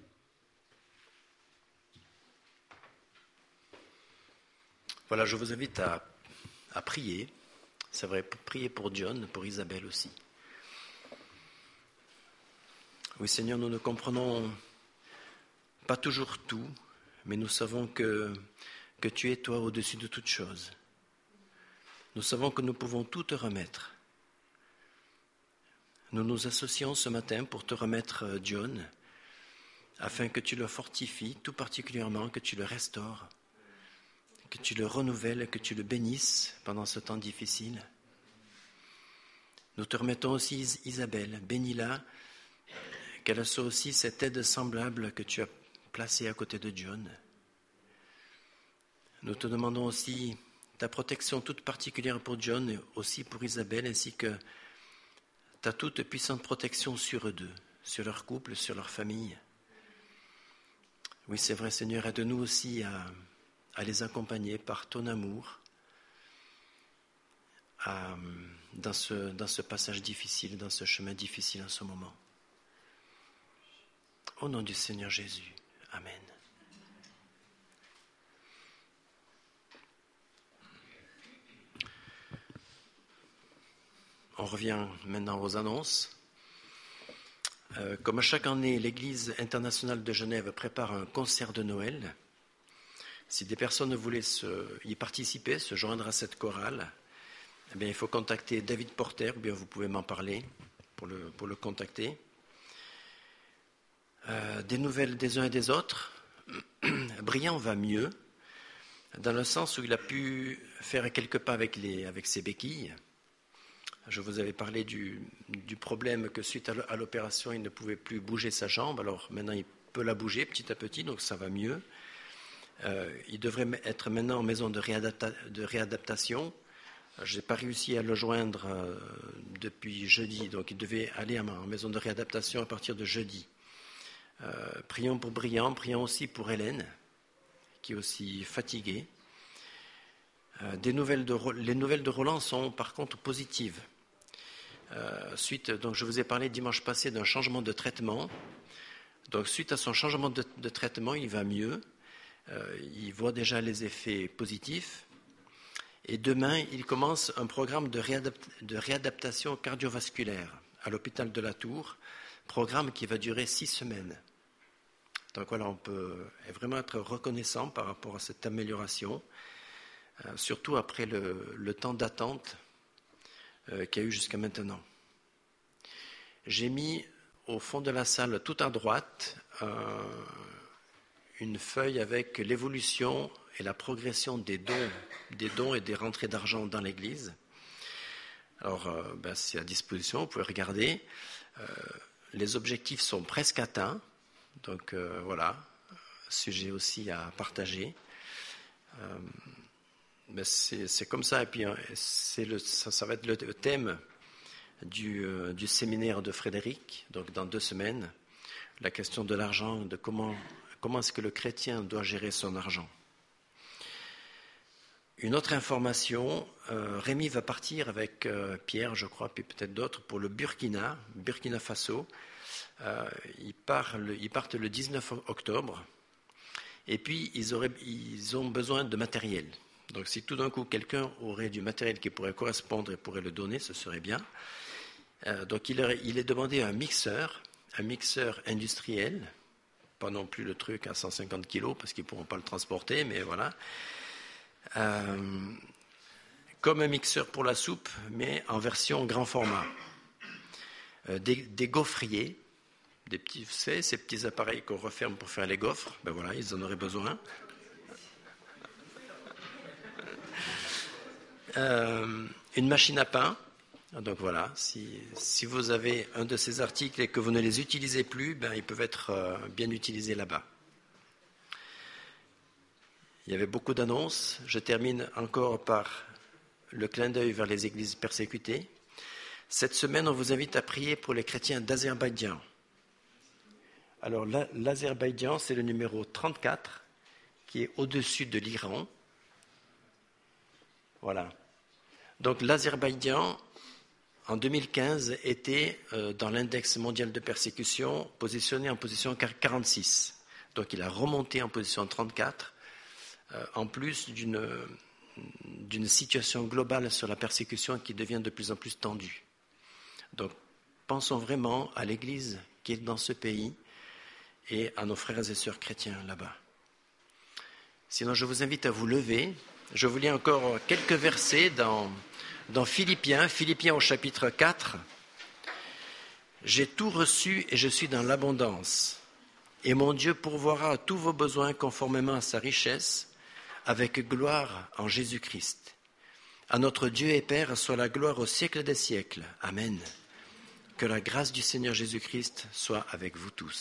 Voilà, je vous invite à, à prier. C'est vrai, pour prier pour John, pour Isabelle aussi. Oui, Seigneur, nous ne comprenons pas toujours tout, mais nous savons que, que tu es, toi, au-dessus de toutes choses. Nous savons que nous pouvons tout te remettre. Nous nous associons ce matin pour te remettre John, afin que tu le fortifies, tout particulièrement que tu le restaures, que tu le renouvelles, que tu le bénisses pendant ce temps difficile. Nous te remettons aussi Isabelle, bénis-la, qu'elle soit aussi cette aide semblable que tu as placée à côté de John. Nous te demandons aussi ta protection toute particulière pour John et aussi pour Isabelle, ainsi que ta toute puissante protection sur eux deux, sur leur couple, sur leur famille. Oui, c'est vrai, Seigneur, aide-nous aussi à, à les accompagner par ton amour à, dans, ce, dans ce passage difficile, dans ce chemin difficile en ce moment. Au nom du Seigneur Jésus, Amen. On revient maintenant aux annonces. Euh, comme chaque année, l'Église internationale de Genève prépare un concert de Noël. Si des personnes voulaient se, y participer, se joindre à cette chorale, eh bien, il faut contacter David Porter, ou bien vous pouvez m'en parler pour le, pour le contacter. Euh, des nouvelles des uns et des autres. Briand va mieux, dans le sens où il a pu faire quelques pas avec, les, avec ses béquilles. Je vous avais parlé du, du problème que suite à l'opération, il ne pouvait plus bouger sa jambe. Alors maintenant, il peut la bouger petit à petit, donc ça va mieux. Euh, il devrait être maintenant en maison de, réadapta, de réadaptation. Je n'ai pas réussi à le joindre euh, depuis jeudi, donc il devait aller en, en maison de réadaptation à partir de jeudi. Euh, prions pour Briand, prions aussi pour Hélène, qui est aussi fatiguée. Euh, des nouvelles de, les nouvelles de Roland sont par contre positives. Euh, suite, donc je vous ai parlé dimanche passé d'un changement de traitement. Donc suite à son changement de, de traitement, il va mieux. Euh, il voit déjà les effets positifs. Et demain, il commence un programme de, réadapt, de réadaptation cardiovasculaire à l'hôpital de la Tour Programme qui va durer six semaines. Donc voilà, on peut vraiment être reconnaissant par rapport à cette amélioration, euh, surtout après le, le temps d'attente euh, qu'il y a eu jusqu'à maintenant. J'ai mis au fond de la salle, tout à droite, euh, une feuille avec l'évolution et la progression des dons, des dons et des rentrées d'argent dans l'Église. Alors, euh, ben, c'est à disposition, vous pouvez regarder. Euh, les objectifs sont presque atteints, donc euh, voilà, sujet aussi à partager. Euh, ben c'est, c'est comme ça, et puis c'est le, ça, ça va être le thème du, euh, du séminaire de Frédéric, donc dans deux semaines, la question de l'argent, de comment, comment est-ce que le chrétien doit gérer son argent. Une autre information, euh, Rémi va partir avec euh, Pierre, je crois, puis peut-être d'autres, pour le Burkina, Burkina Faso. Euh, ils, partent, ils partent le dix-neuf octobre, et puis ils, auraient, ils ont besoin de matériel. Donc si tout d'un coup quelqu'un aurait du matériel qui pourrait correspondre et pourrait le donner, ce serait bien. Euh, donc il est, il est demandé un mixeur, un mixeur industriel, pas non plus le truc à cent cinquante kilos, parce qu'ils ne pourront pas le transporter, mais voilà. Euh, comme un mixeur pour la soupe, mais en version grand format. Euh, des, des gaufriers, des petits, vous savez, ces petits appareils qu'on referme pour faire les gaufres, ben voilà, ils en auraient besoin. Euh, une machine à pain. Donc voilà, si, si vous avez un de ces articles et que vous ne les utilisez plus, ben, ils peuvent être euh, bien utilisés là-bas. Il y avait beaucoup d'annonces. Je termine encore par le clin d'œil vers les églises persécutées. Cette semaine, on vous invite à prier pour les chrétiens d'Azerbaïdjan. Alors, l'Azerbaïdjan, c'est le numéro trente-quatre, qui est au-dessus de l'Iran. Voilà. Donc, l'Azerbaïdjan, en deux mille quinze, était euh, dans l'index mondial de persécution, positionné en position quarante-six. Donc, il a remonté en position trente-quatre. En plus d'une, d'une situation globale sur la persécution qui devient de plus en plus tendue. Donc, pensons vraiment à l'Église qui est dans ce pays et à nos frères et sœurs chrétiens là-bas. Sinon, je vous invite à vous lever. Je vous lis encore quelques versets dans, dans Philippiens, Philippiens au chapitre quatre. « J'ai tout reçu et je suis dans l'abondance. Et mon Dieu pourvoira à tous vos besoins conformément à sa richesse, avec gloire en Jésus-Christ. À notre Dieu et Père soit la gloire au siècle des siècles. Amen. Que la grâce du Seigneur Jésus-Christ soit avec vous tous. »